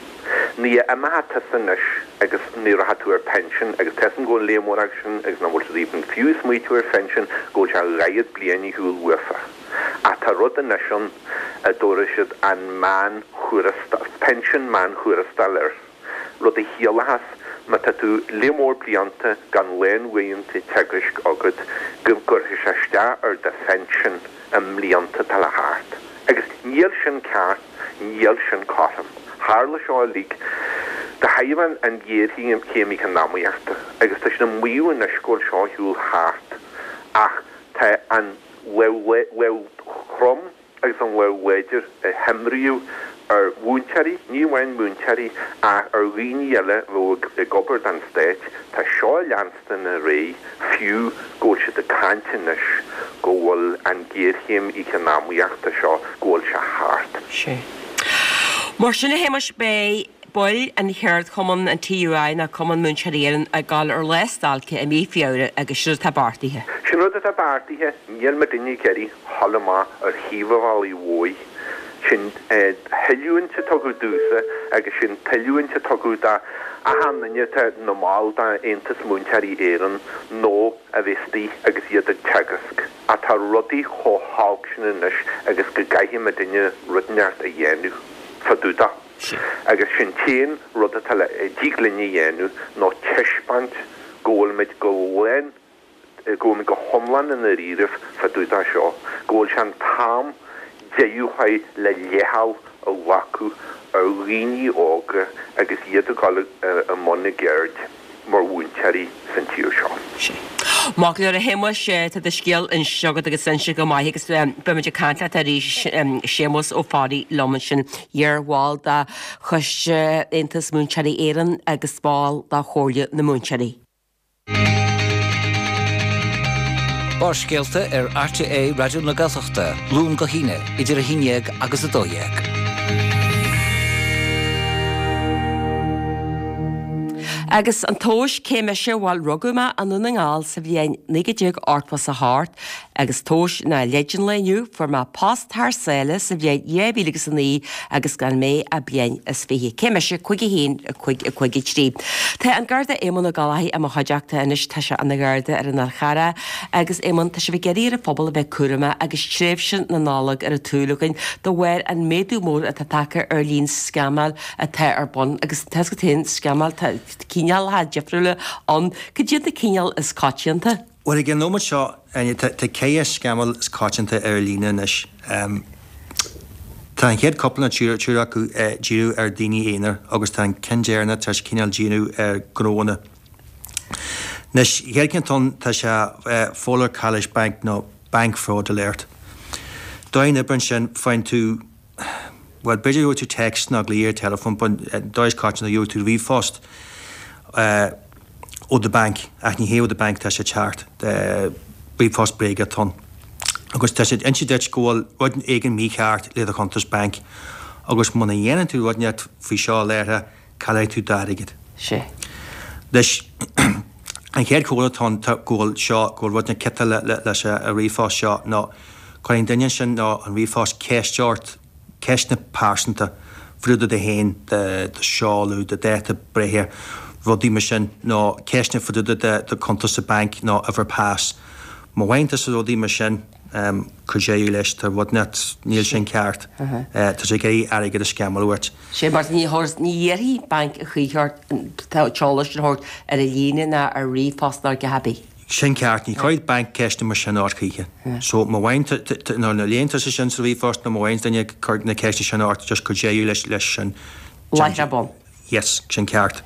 Ní aimthe sanis agus ní rathú ar pension agus tesan go lémór sin agus na bhil íban fiús muú ar pension go se raiad blianaí húil ufa. A tá rud an sin a dóra siad an man pension man chuirastallir. Rud a hialahas ma tá tú lémór blianta gan lein waonnta teagrisk agad gur seiste ar de pension an mlíanta tal a háart. Agus níl sin ceart, níl sin cosam. Hála seo líg de haimhan an ggéirtí an céimic an námaíarta, agus tá sin an mhuiú an iscóil seo hiúil háart ach tá an bhfuil chrom agus an bhfuil wéidir a hemriú ar bhúntearí, níomhain múntearí a ar riine eile bhfuil i gobert an stéit tá seo leanstan a ré fiú ggóil siad a cantinis go bhfuil an ggéirthéim economiíochta seo ggóil se háart. Sí. Mar sinna héimeis bé buil an cheird cuman an TUI na cuman múnsearían a gáil ar leistáilce a mí fiáire agus siúr tá bartaithe. Sin rud a bartaithe níl me duine geirí hallamá ar híomháil bhói sin heiliúinte tugu dúsa agus sin teiliúinte tugu da a hanne te normal da eintas múntearí éan nó a bhistí agus iad a teagask. A tá rudaí chothálk sin inis agus go gaithí me duine runeart a dhéanú faúda. Agus sin téan rud a tal díglinne dhéanú nó tiispant ggóilmid go bhhain ggóilmid go homlan in a ríirih faúda seo. Ggóil sean tám déúchaid le léhall a wacu ar rií ága agus iad a gáil a mna geirt mar bhúntearí san tíú seo. Má le a héimeis tá de scéal in seagad agus san go maithe agus buimiidir canta a rí sémas ó fádaí loman sin dhearháil de chuiste intas múnsearí éan agus spáil dá chóirle na múnsearí. Bar scéalta ar RTA Radio na Gaeltachta, lún go híine, idir a híineag agus a dóiag. Agus an tóis céime se bháil rugúma an nuna ngáil sa bhíon nigadíag orpas a háart, agus tóis na leidir leniu for má past thar saoile sa bhíon dhébílagus an í agus gan mé a bíon is fihí. Céime se chuige hín chuige trí. Tá an garda éman na galaí am haideachta inis tá se an na garda ar an chara, agus éman tá se bh geirí a phobal a bheith cuarama agus tréimh sin na nálag ar a túlachain do bhhair an méadú mór a takear ar lín scamal a the ar bon, agus te go taon scamal cíneal ha jefriúile an go dtí a cíneal is cáitianta? Well again, no much shot and te cé scamal is cáitianta ar lína inis. Tá an chéad couple na tíú acu díú ar daoine éonar agus tá an cindéarna tá cíneal díú ar gróna. Nes héad cin tá se Fowler College Bank nó bank fraud alert. Dáin ibn sin fáin tú well beidir go tú text na líir telefon dáis cáitina dú tú bhí fást ó de bank ach ní héú de bank tá sé teart de bhí fást breige ton. Agus tá sé insideit gohfuil ruin éigen mícheart le a Contas Bank agus muna dhéanaan tú runeat fao seo léire callé tú dáigid. sé. Leis an chéad cóla tá ggóil seo ggóil bhd na ceta leis a riomhás seo ná chuon daine sin ná an riomhás céisteart ceis na pásanta friúda de héin de seáú de déta bréthe rudí mar sin ná ceis na friúda de contas sa bank ná a bhar pás. Má bhainte sa rudí mar sin chuéú leis tar bhd net níl sin ceart Tá sé géí aige a scamalúirt. sé mar níhéirí bank a chuart teálas an hort ar a líine na a riomhásnar go habí. Sin ceart ní chuid bank ceiste mar sin áchéige. So má bhainte ná na léonanta sa sin sa bhíást na mhain daine chuir na ceiste sin áit just chuéú leis sin. Leith a bon. Yes, sin ceart.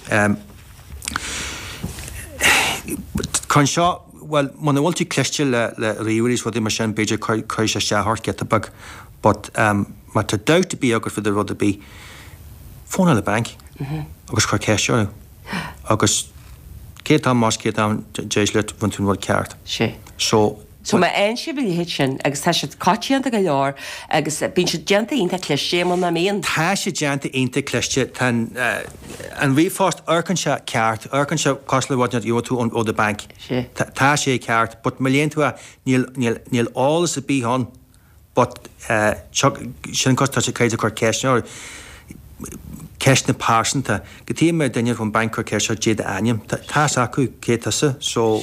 Chun seo well, man bhfuil tú cléiste le riúirí bhd mar sin beidir chuir sé sethart get a bag, but mar tá doubt bí agus fidir rud a bí fóna le bank agus chuir céisteú agus cé más cé dééis le bhain tún bhil ceart. sé. So má ein si bil hit sin agus tá sé cátíanta go leor agus bín sé genta ínta cléiste man na méon. Tá sé genta ínta cléiste an bhíást arcan se ceart, arcan se cosla bhna tú ó de bank. Tá sé ceart, but million tú níl álas a bíán, but sin costá sé caiide chu ceisneir ceist na pásanta, go tí mar daine chun bank chu ceir déad aim, tá acu cétasa so.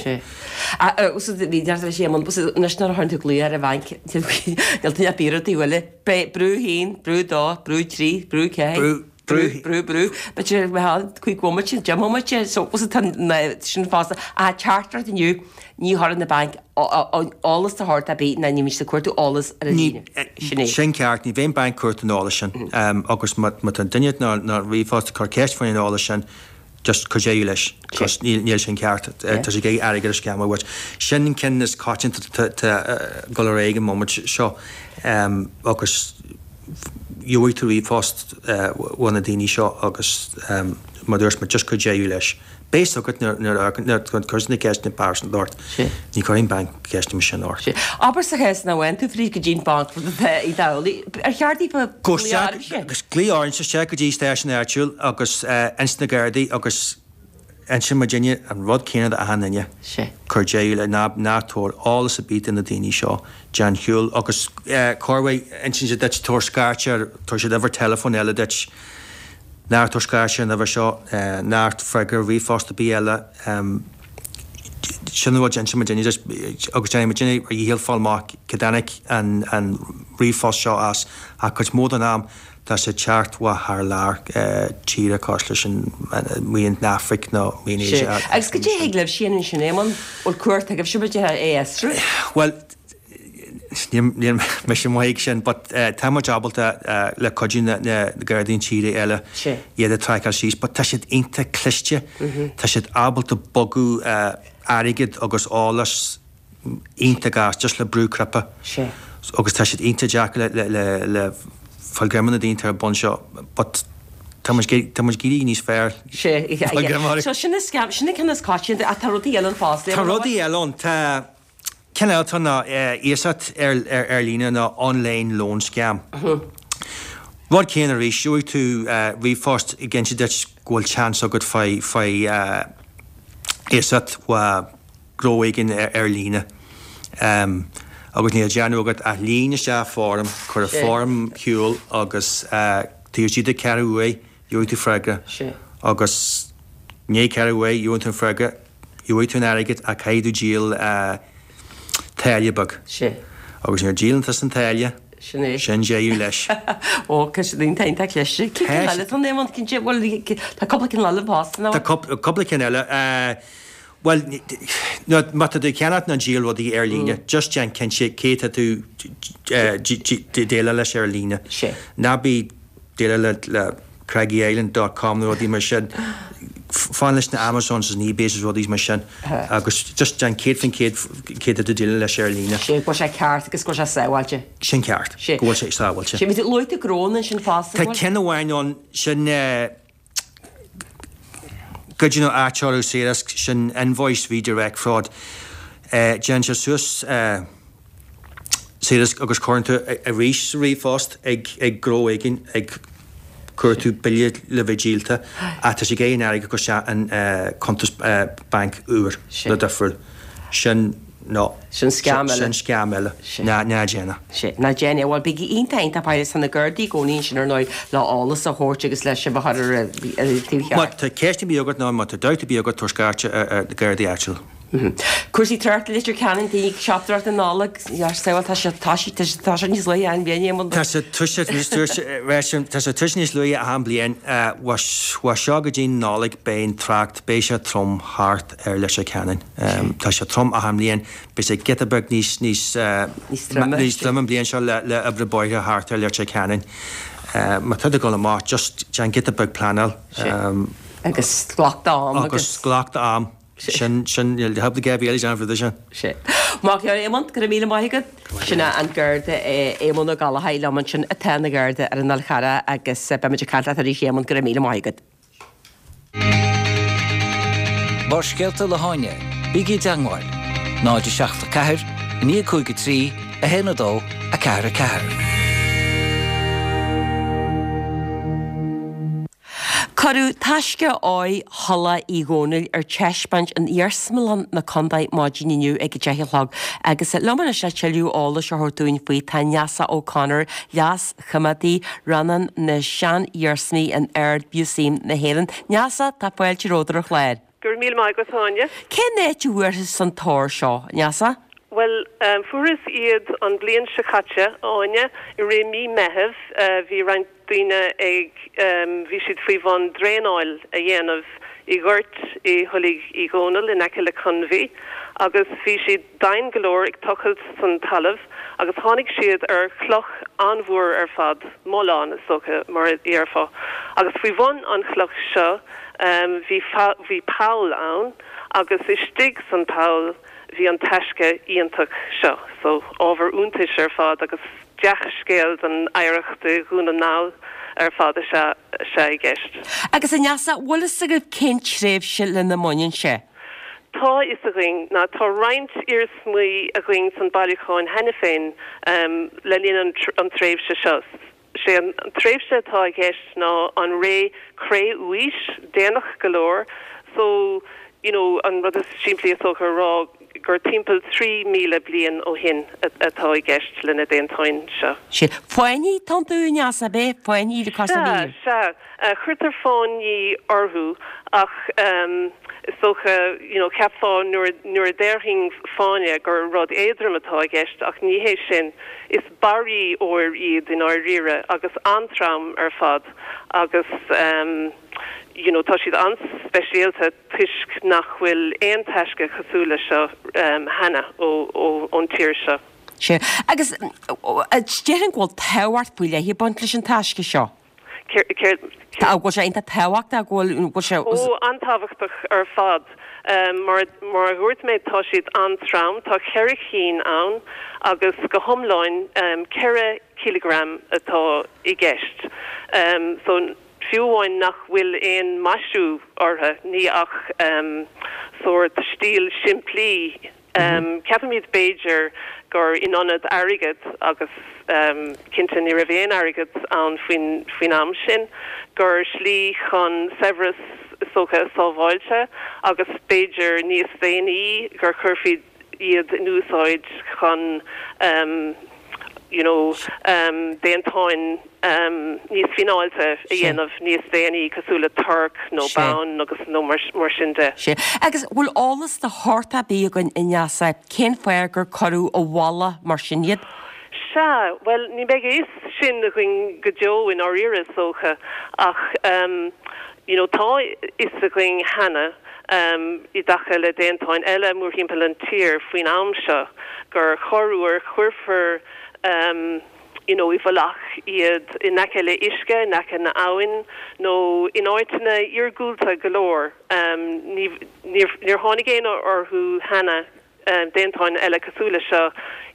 bhí dear sé man nasnar háintú glú ar a bhain galtaí a bíra tíhfuile brú hín, brú dá, brú trí, brú cé. Brú, be sé chuig gomaite demomaite sin fásta a chartar diniu níthir na bank álas a hart a bí na ní mis cuairú álas ar a líine. Sin ceart ní bhéon bank cuairt an ála sin agus an duine ná riomhásta chu ceist faoin ála sin just chuéú leis níl sin ceart tá sé gé aige a scam bhid. Sin cin is cáitin go réige moment seo agus Joí tú fást bhna daoine seo agus mar dúirs mar just chuéú leis. Béis agad chuna ceist na pásan dát ní chuon bank ceiste me sin áir. Aber sa ches na bhain tú frí go dín bank í dálaí ar cheartí agus clíáin sa sé go dtí stéis na airúil agus insna gardaí agus sin Virginia an rud céine a hanaine chuéú le nátóir álas a bít in na daoine seo Jan Huúil agus choirhaid sin sé deit tóir scartear tuair sé bhar telefón eile deit náirtóir scartear na bhar seo náirt freigur bhíásta bí eile sin bhid sin Virginia agus Virginia ar dhíal fáilmach cadanic an riomhás seo as a chuid mód an am tá sé teartha th lear tíre cosla sin míon náfric nó míon. Agus go dtí ag leh sin sin éman ó cuairt agah siúbate éastra? Well, níl me sem mhaigh sin, but tá jabalta le codún na gardín tíre eile iad a treiceil síos, but tá siad inta cliste, tá siad ábalta bogu airigid agus álas inta gas just le brúcrappa. Agus tá siad inta deach le fáilgremanna daonnta ar bon seo, but tá gírí níos fearr. Sinna cinna cáin a tá rudí eile fásta. Tá rudí eile tá cinna tána íosat ar lína ná online loan scam. Rud céan a rééis seúir tú riomhfást i gcin si deit ghfuil chance agad fá íosat wa gróigin ar lína. Agus níl deanú agad a líne se fóm chur a fóm ciúil agus tíir siad a ceúha dúir tú freigra agus né ceúha dúin tú freiga dúir tú airigid a caiadú díal tailebag. Agus níor díalanta san taile sin déú leis. Ó cos dín taonnta cléiste. Ciile an éman cin bhil tá coppla cin leile pásta. Tá coppla cin eile. Well, mata du ceannat na díal rud í ar líne, just cean cin sé céta tú déile leis ar líne. Nabí déile le craigisland.com nó dí mar sin fáin leis na Amazon san eBay rud ís mar sin agus just cean céta tú déile leis ar líne. Sé go sé ceart agus go sé saohailte. Sin ceart, go sé sáhailte. Sé bhí loite gróna sin fásta. Tá cean bhhainón sin Good áteú séras sin invoice redirect fraud. Jan se suas séras agus chuintú a rís riomhfást ag gró ag chuirtú billiad le bheitdíalta a tá sé géon aige go se an Contas Bank uair le defriúil sin nó sin scamile sin scamile ná déana. sé na déine bhil bigí ontainint a páir san na ggurdaí gcóín sin ar nóid le álas a thuirt agus leis se bhar tíí. Má tá céistí bíogad ná má tá deirta bíogad tuaiscáte na ggurdaí eitiil. Cuasí tuirta litir cean tí seaptracht an nála saoil tá sé tá níos le an bhéine Tá sé tuisníos luí a an blion wa seo go dtín nálaigh béin tracht béise trom hart ar leis sé cean. Tá sé trom a hamlíonn be sé Gitterberg níos trom blion seo le abre boithe hart ar leis sé cean. Má tu go má just Jean Gitterberg planal agus ghlachta agus ghlachta am. Sin heb de gabi an for sin. sé. Má émont go míle maigad sinna an ggurde émna gal heile man sin a tena ggurde ar an nalchara agus beidir canta a rí émon go míle maigad. Bar skelta le háine, bigí deangáil, náidir 64, 9 a hénadó a ceair. Carú taisce áid thola í gcónail ar teispaint an iarsmalan na condaid mádíniu ag deithlag agus lomana se teú ála se thúin faoi tá Neasa O'Connor leas chumadí ranan na sean iarsmaí an aird buúsím na héan. Neasa tá foiilte róidir chléir. Gur míl mai go táine. Cé éitúhuiir san tóir seo, Neasa? Well, furas iad an blian se chatte áine I ré mí mehef hí rein duine ag hí siad faoi van dréáil a dhéanamh I ghirt I thulig I gcónal in aice le conmhí agus hí siad dain golóir ag tuchad san talamh agus tháinig siad ar chloch anmhuair ar fad mólán is socha mar iarfá agus faoi van an chloch seo hí Paul ann agus is stig san Paul hí an teisce íontach seo, so ábhar úntais ar fád agus deach scéalt an éireachta gúna ná ar fád se I gceist. Agus a Neasa, bhfulas a go cén tréimh se le na maion se? Tá is a ring, ná tá roinnt ar smuoi a ring san bailúcháin hena féin le líon an tréimh se seo. sé an tréimh se tá gceist ná an ré cré uis déanach golóir, so an rud is siimplí socha rá gur timppel 3 míle blian ó hin atá gceist lena déantáin seo. sé foiinní tanú Neasa bé foiinní le cosí. Se chutar fáin í orthú ach socha ceapá nuair a déirthing fáine gur rud éadrom atá gceist ach níhé sin is barí óir iad in áíre agus antram ar fad agus tá siad an speisialta tuisc nach bhfuil éon teisce chasúla seo hena ón tíir seo. sé agus déan ghil tehhart buile hí buint leis an teisce seo. Tá go sé inta tehacht a ghil se antáhachtach ar fad mar a gúirt méid tá siad antram tá ceir chin ann agus go thomláin 4 kilogram atá I gceist so fiúháin nach bhfuil éon maisiú ortha ní ach sort stíl siimplí ceapamíad Beiger gur inionad airigad agus cinnte ní ra bhéon airigad an faoin am sin gur slí chun Severus socha sábháilte agus Beiger níos féinní gur churfiad iad núsáid chun déantáin níos fináilte a dhéanamh níos déanaí cosúla turc nó bán agus nó mar sin de. sé agus bhfuil álas de háta bí agan in Neasa cén foiir gur choú ó bhla mar sin iad? Se, well ní beag is sin a chuin go deo in áíire socha ach tá is a chuin hena I dacha le déantáin eile mór himpeil an tír faoin am seo gur chorúir chuirfar I bhalach iad in nace le isce, nace na áin, nó in áitena iargúlta golóir. Níor tháinig géine orthú hena déantáin eile cosúla seo,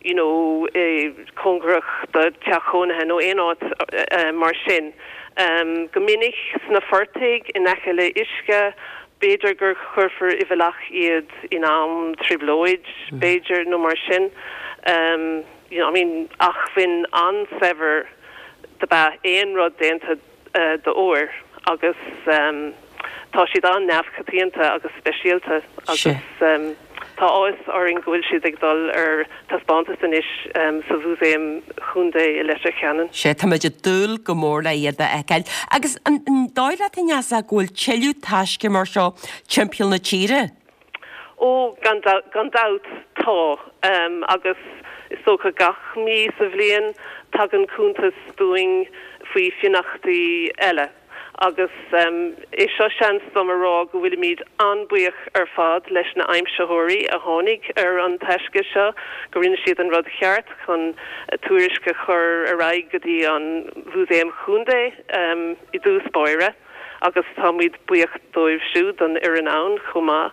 congrach de teachónathe nó éáit mar sin. Go minic sna fortaigh in nace le isce, Beidir gur churfar I bhalach iad in am triblóid, Beidir nó mar sin. ach fin an sever de ba éon rud déanta de óir agus tá siad an nefchatíanta agus speisialta agus tá áis ar an ghfuil siad ag dul ar taspáanta san is sa bhúséim chunda eile cheanan. sé tá muidir dúil go mór le iad eáil. Agus an dáile neas a ghfuil teú taisce mar seo timpeall na tíre? Ó gan dat tá agus is socha gach mí sa bhblion tag an cúntas doing faoi fionnachtaí eile. Agus is seo sean samarrá go bhfuil míad anbuíoch ar fad leis na aimseóirí a tháinig ar an teisce seo go rinne siad an rud cheart chun tuairisce chur a raig go dtí an bhúséim chunda I dús báire agus tá míad buíoch dóibh siúd an ar an ann chumá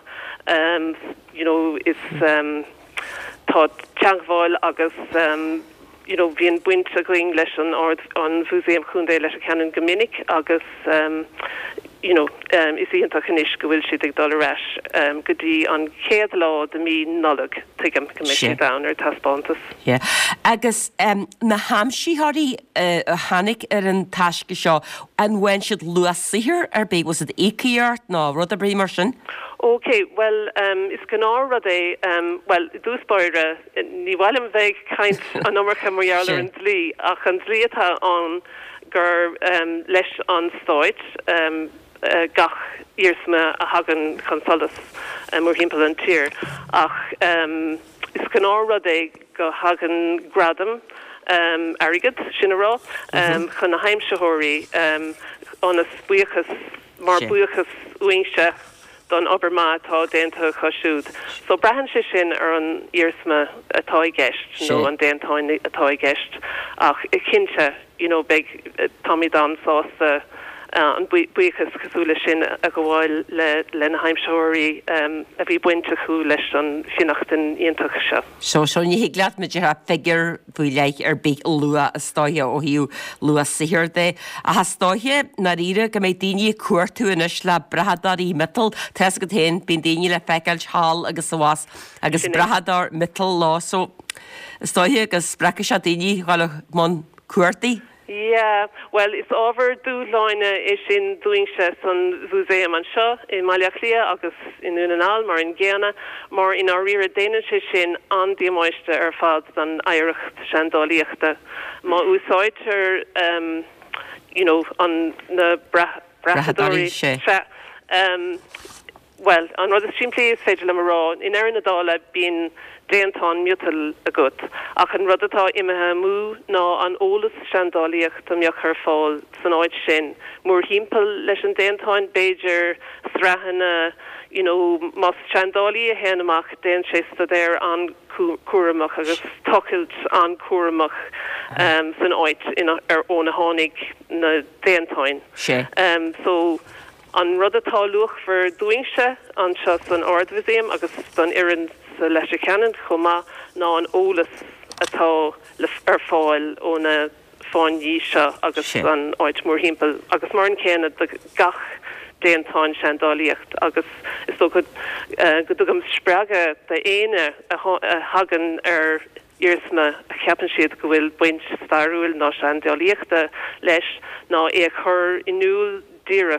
is tá teanghváil agus bhíon buint a going leis an bhúséim chunda leis a ceann gomininic agus is íontach inis go bhfuil siad ag dul areis go dtí an céad lá de mí nolag tuigem go mé da ar taspáantas. Agus na hamsíthirí a hanig ar an taisce seo an bhain siad luas sihir ar bé was it éciart ná rud a brí mar sin? Okay, well, is gná rud é, well, dúspáire, ní bhhailm bheith caint an nómarcha marheallar an dlí, ach an dlí atá an gur leis an stáit gach írsme a hagan consolas mar himpeall an tír, ach is gná rud é go hagan gradam airigid sinará chun na haimseóirí an a buíochas mar buíochas uingse don oberma atá déanta chosúd. So brehan sé sin ar an írsme atá I gceist, nó an déantáin atá I gceist, ach I cinnte, beg Tommy Dan sásta an buíchas cosúla sin a go bháil le na haimseóirí a bhí buinte chu leis an fionnachtain íontacha seo. So ní higlaat me ha figur bhuileich ar bí lua a stáithe ó hiú lua sihir de. A ha stáithe na ríre go méid daine cuairtú inis le brahadarí metal, tes go héin bín daine le feiceil hall agus sahás agus brahadar metal lá, so stáithe agus brecha se daine gáile man cuairtaí? Yeah, well, it's over dúláine is in doingse san bhúséim an seo in Maileachlia agus in Unanal mar in Géana mar in our rire déine sin an diamáiste ar fad an éireacht seandálaíochta. Má úsáidtar an na brahadóirí se. Well, an rud is simply is féidir le marrá in ar na dála bín déantán mutal a gut ach an rud atá imethe mú ná an ólas seandálaíocht amíoch ar fáil san áid sin mór himpeall leis an déantáin Beiidir srahanna mas seandálaí a héanamach déan sésta déir an cuaramach agus tokilt an cuaramach san áid ar óna tháinig na déantáin. So an rud atá luach for doingse an seo san ardmhuséim agus don irin sa leis a ceann chumá ná an ólas atá ar fáil ó na fáinní seo agus an áid mór himpeall agus mar an céanna de gach déantáin seandálaíocht agus is so go dugam spreaga de éine a hagan ar írsme a cheapan siad go bhfuil buint starúil ná seandálaíochta leis ná é chur inúil díreach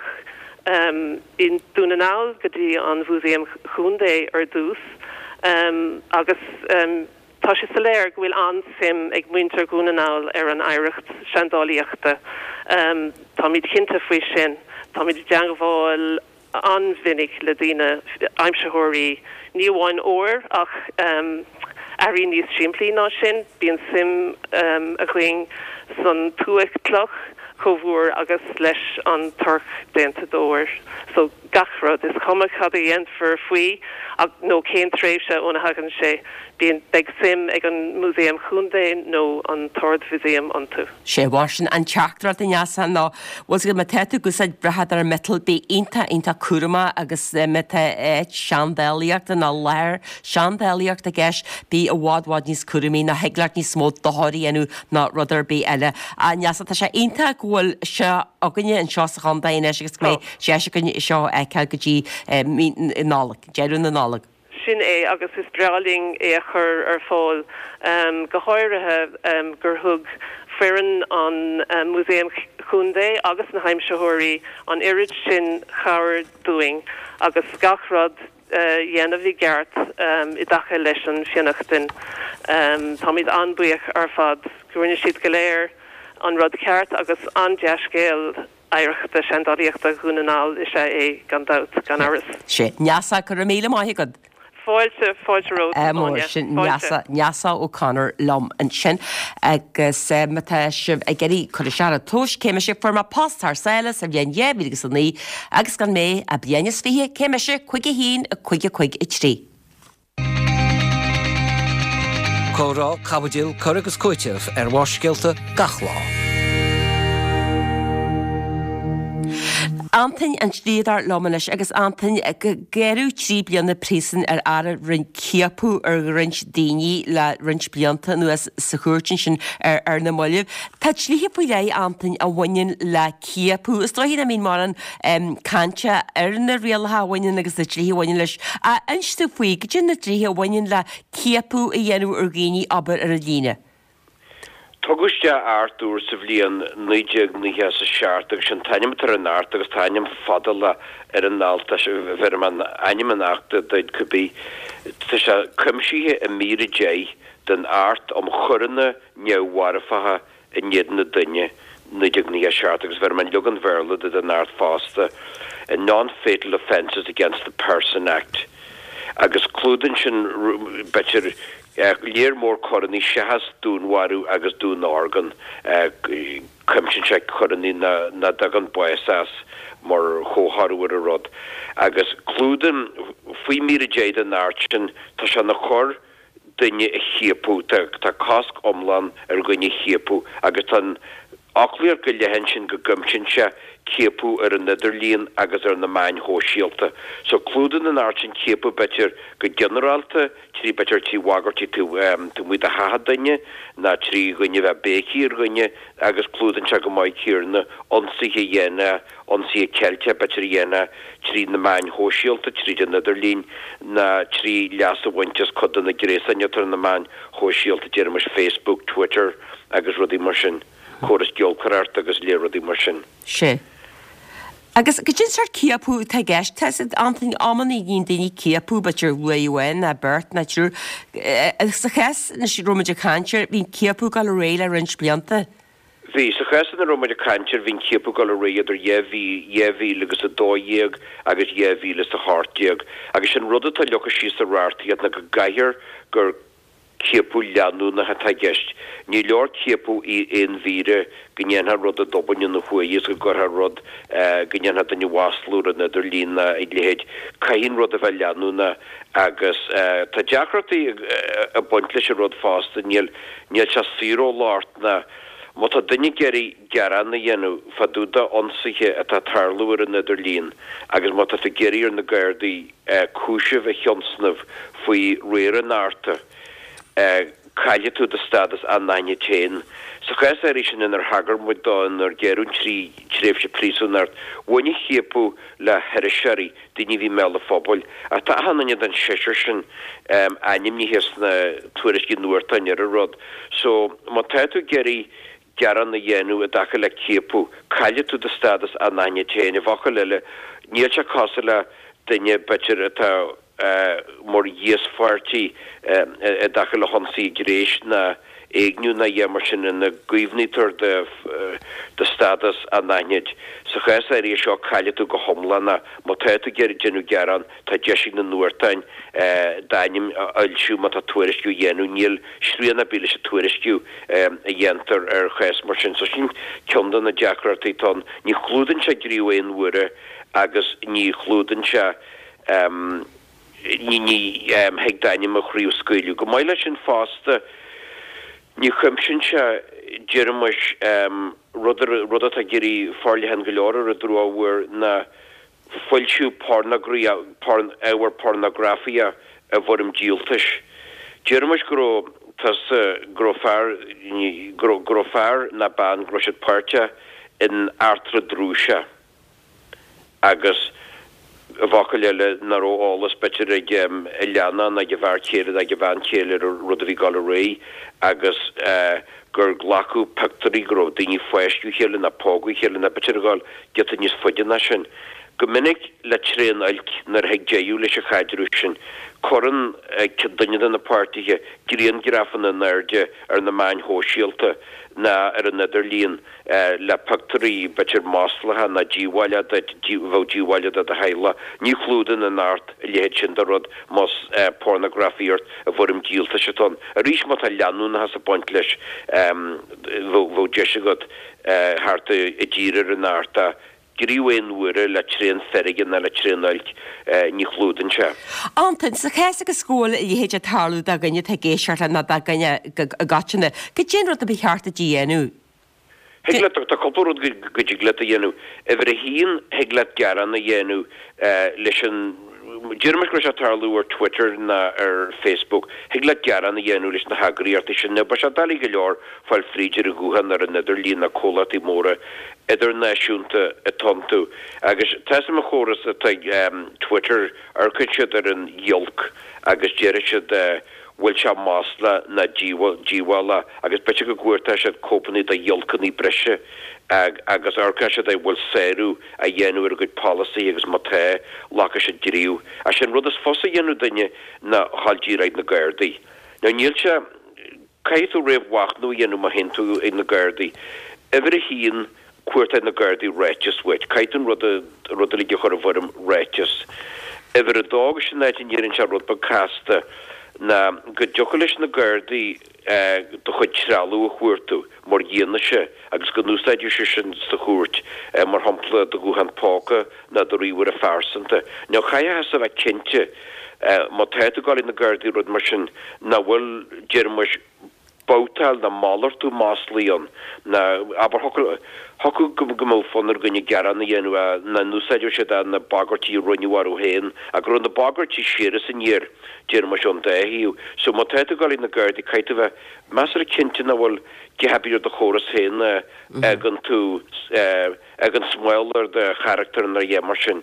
in Dunanal go dtí an bhúséim chunda ar dús agus tá sé sa léir go bhfuil ansim ag muintear Dunanal ar an éireacht seandálaíochta tá míad cinnte faoi sin tá míad deanghbháil anmhinnig le dtíine aimseóirí ní bháin óir ach airí níos siimplí ná sin bíon sim a chuing san tuaictlach chomhúr agus leis an turc déanta dóir. So gachrod is cuma cad a dhéant for faoi ag nó cén tréimhse óna hagan sé bíon beag sim ag an múséim chunda nó an tord muséim antu. Sé bhásin an teachtar in jasan ná was go teú go said brehadar metal bí inta cuarama agus mete éit seandálaíocht na léir seandálaíocht a gceis bí a bhád níos cuaramí na heaglaart níos smó dothirí enú ná rudar bí eile. A neasa tá sé inta ghfuil se aganine an seo sa chandaine agus go sé gonne seo ceil go dtí nálag, dearún na nálag. Sin é agus is brealing é chur ar fáil go háirithe gur thug fearan an múséim chundé agus na heimseóirí an irid sin char doing agus gachrod dhéanamh bhí geart I dacha leis an fianachtain tá míad anbuíoch ar fad gorinne siad go léir an rud ceart agus an deascéal éireachta seandaíochta gúnaál is é gan dat gan áras. sé neasa chu míle maithe go. Fáilte ró sin neasa ó Conor lom an sin agus mata sibh ag geirí chu seara tos céime sé forma pastar saolas a bhíon éhígus an ní agus gan mé a bhéanas fithe céime sé chuige hín a chuige I trí. Córá cabadil chugus coiteh ar bhaiscéalta gachlá. Antain an sríadar lomanis agus antain geirú trí blianana prísan ar ara rinn ciapú ar rins daoine le rins blianta nuas sa chuirtin sin ar na moileh. Tá slíthe pu ré antain a bhain le ciapú. Is hí na mí mar an cante ar na réaltha bhain agus na trí bhain leis. A anstú faoi go sin na trí bhain le ciapú a dhéanú ar géine aber ar a líne. Tuguste Arthur sa bblion 19 sa seart agus an taim tar an art agus taim fadala ar an nálta bhar man aim an achta daid cubí tá se cumsíthe a míre dé den art am churanna neamhharafatha I néad na duine 19 seart agus bhar man legan bherla den art fásta and non-fatal offences against the Person Act agus clúdan sin betir léir mór choraní sehas dún warú agus dún organ cumsin se choraní na dagan buesas mar chóharúir a rod agus clúdan faoi míre déad an náirtin tá se na chor duine a chiapú tá casc omlan ar gine chiapú agus tan achliar go lehan sin go gumsin se ciapú ar an Netherlíon agus ar na main hóisialta. So clúdan an artin ciapú betir go generalta trí betir tí wagartí tú muid a hahadaine na trí gunne bheith béci ar gunne agus clúdan se go maiid cíirna onsaithe dhéna onsaí celte betir dhéna trí na main hóisialta trí an Netherlíon na trí leasa bhaintes codan na grésannetar na main hóisialta déir mar Facebook, Twitter agus rudí mar sin. Choras geolcarart agus léradí mar sin. Sé. Agus go sin sar ciapú tá gceist tá antain ammaní gin daoine ciapú betir bhuain a bert na trú sa ches na si romaide cantir hín ciapú gal réile rins blianta. Bhí sa ches na romaide cantir hín ciapú gal réidir dhéhí agus a dóhéag agus dhéhí sa háteag agus sin rudda tá lecha sí sa ráirtaíad na go gaiir gur ciapú leanú na hatá gceist. Ní leor ciapú I éon víre gnéanha rud a dobaine na chuaíos go gurtha rud gnéanha den waslúr an Netherlíon na ag léhéid caihín rud a bheith leanúna agus tá deachartaí a buint leis a rud fásta níl se síró láirt na má tá duine geirí gearan na dhéanú fadúda onsaithe atá tarlúir an Netherlíon agus má tá geirí ar na gairdaí cúisih a thionsnamh faoi réir an áirta caile tú de stadas an 9 so ches sin in hagar mu dáin ar geún trí tréf se prísúnart bhaine chiapú le herisisií daoine bhí mela fphobal a tá hanne den séir sin aim ní hés na tuairiscí nuairtain ar a rod so má teú geirí gearan na dhéanú a dacha le ciapú caile tú de stadas an 9 bhacha leile níl se casa le duine betir atá mór díosfartí a dacha le honsaí gréis na éagniú na dhémar sin na gcuimhnítar de stadas a naid. Sa ches éis seo caile tú go homlana má teú geir genú gearan tá deisi na nuairtain daim ailsú má tá tuairisciú dhéanú níl sríanna bíle se tuairisciú a dhéantar ar ches mar sin so sin ceandan na deachartaí tán ní chlúdan se gríomhhaon uaire agus ní chlúdan se ní heag daine a chríú scoilú. Go maiile sin fásta ní chumsin se jeremas rudda a géirí farlihan go leir a dróhar na foiilsiú éhar pornografia a bhharm díaltais. Jeremas gro fear na ban groisiid páirte in artra drúise agus bhacaile nar ólas betir leanna na go bhar chéile a go bhain chéile rud a bhí gal ré agus gur glacu pectorí gro daoine foiistú chéile na pógu chéile na betir gáil get níos foiidirna sin. Go minic le tréan ailt nar heag déú leis a chaidirú sin choran duine na pártaithe gríon grafan na nerde ar na main hóisialta na ar an Idirlíon le pectorí betir máslathe na díhhaile bhódíhhaile a heile ní chlúdan an art léhéid sin de rud más pornografíart a bhfurim díalta setón. A rís mat a leanún has a point leis bhó deisegad harta i ddírar an arta Gríhhain uair le tréan ferrigan na le tréanailt ní chlúdan se. Anton, sa chéas agus scóil i héidir tarlú a gine te géisiart na a gine gatina, go dén rud a bhí cheart a dhéanú? Heglet tá cultúrúd go ddíglet a dhéanú. Ever a híon heglet gearan a dhéanú leis an Jeremy Chris tarlú ar Twitter na ar Facebook heglet gearan a dhéanú leis na hagaríart sin na ba se dalí go leor fáil fríidir a gúhan ar an Idirlíon na cólatí móra idir náisiúnta a tontu. Agus team a choras a Twitter ar chuid ar an dheolc agus déire bhfuil se másla na díhhala agus bete go gúirta se cópaní a dheolcaní breise agus arca se bhfuil séú a dhéanú ar go policy agus maté lácha se dríú. A sin rud is fosa dhéanú daine na haldíraid na Gardaí. Na níl se caiithú réomhhachtnú dhéanú ma hinú in na Gardaí. Ever a híon cuairta na Gardaí réitis weit, caiithún rud a lige chur a bhharm réitis. Ever a dága sin náitin dhéann se rud ba casta na go deocha na Gardaí do chuid trálú a chuirtú mar dhéana se agus go núsáidir se sin sa chuirt mar hampla do gúhan páca na do ríhar a farsanta. Ná chaide has a bheith cinnte má teitú gáil na Gardaí rud mar sin na bhfuil dearmas bótal na málartú máslíon na aber hoku gomó fannar gonne geran na dhéanú na núsáidir se na bagartí runniuarú héin a gur na bagartí siras in níir dearmas an déhiú. So má teitú gáil na Gardaí caiite bheith meas a cinnte na bhfuil gehabíir de choras héin egan tú egan smáilar de character na dhémar sin.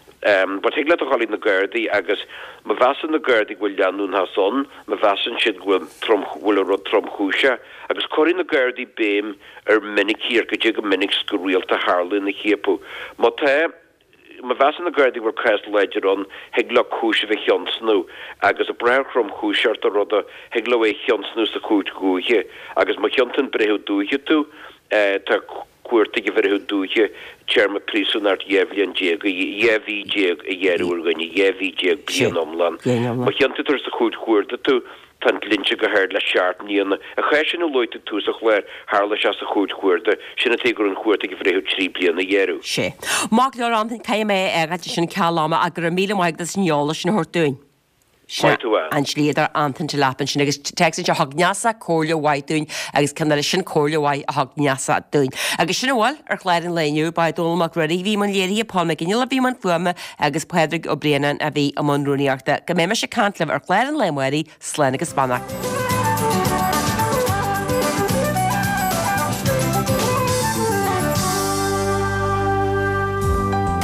But higla a cholí na Gardaí agus ma bheasan na Gardaí bhfuil leanún hason, ma bheasan siad bhfuil a rud tromchúise, agus choirí na Gardaí béim ar minicíar go dtí go minic scoríalta Harla na chiaapú. Ma bheasan na Gardaí bhar cais leidir an higla chúise bheith chionsnú, agus a breir chrom chúiseart a rud a higla bheith chionsnú sa chúit gúthe, agus ma chiontan breithú dúthe tú, tá cuairta go bhirú dúthe Chairman prísún art Yevlian Jig, Yevi Jig a dhéirúir gonne Yevi Jig blian omlan. Ma cheantar sa chúd cuairta tú tan linse go hair le seart níana a chaisin ó loite tú sa chléir hála se sa chúd cuairta sinna tegur an cuairta go bhréú trí blian na dhéirú. Sé. Má le an caiim mé agad sin ceáma a gur míle maigh sin neola sin thuirtúin. An sléidir antan te lapan sin agus tesin se hagneasa cóla bhaidún agus canna sin cóla bhaid a hagneasa dún. Agus sin bháil ar chléir an léniu ba dulach ruí bhí man léirí apá me gine le bhí man fuama agus pedrig ó Brianan a bhí am an rúníachta. Go mé me se cantlah ar chléir an léimhaí slena agus Spannach.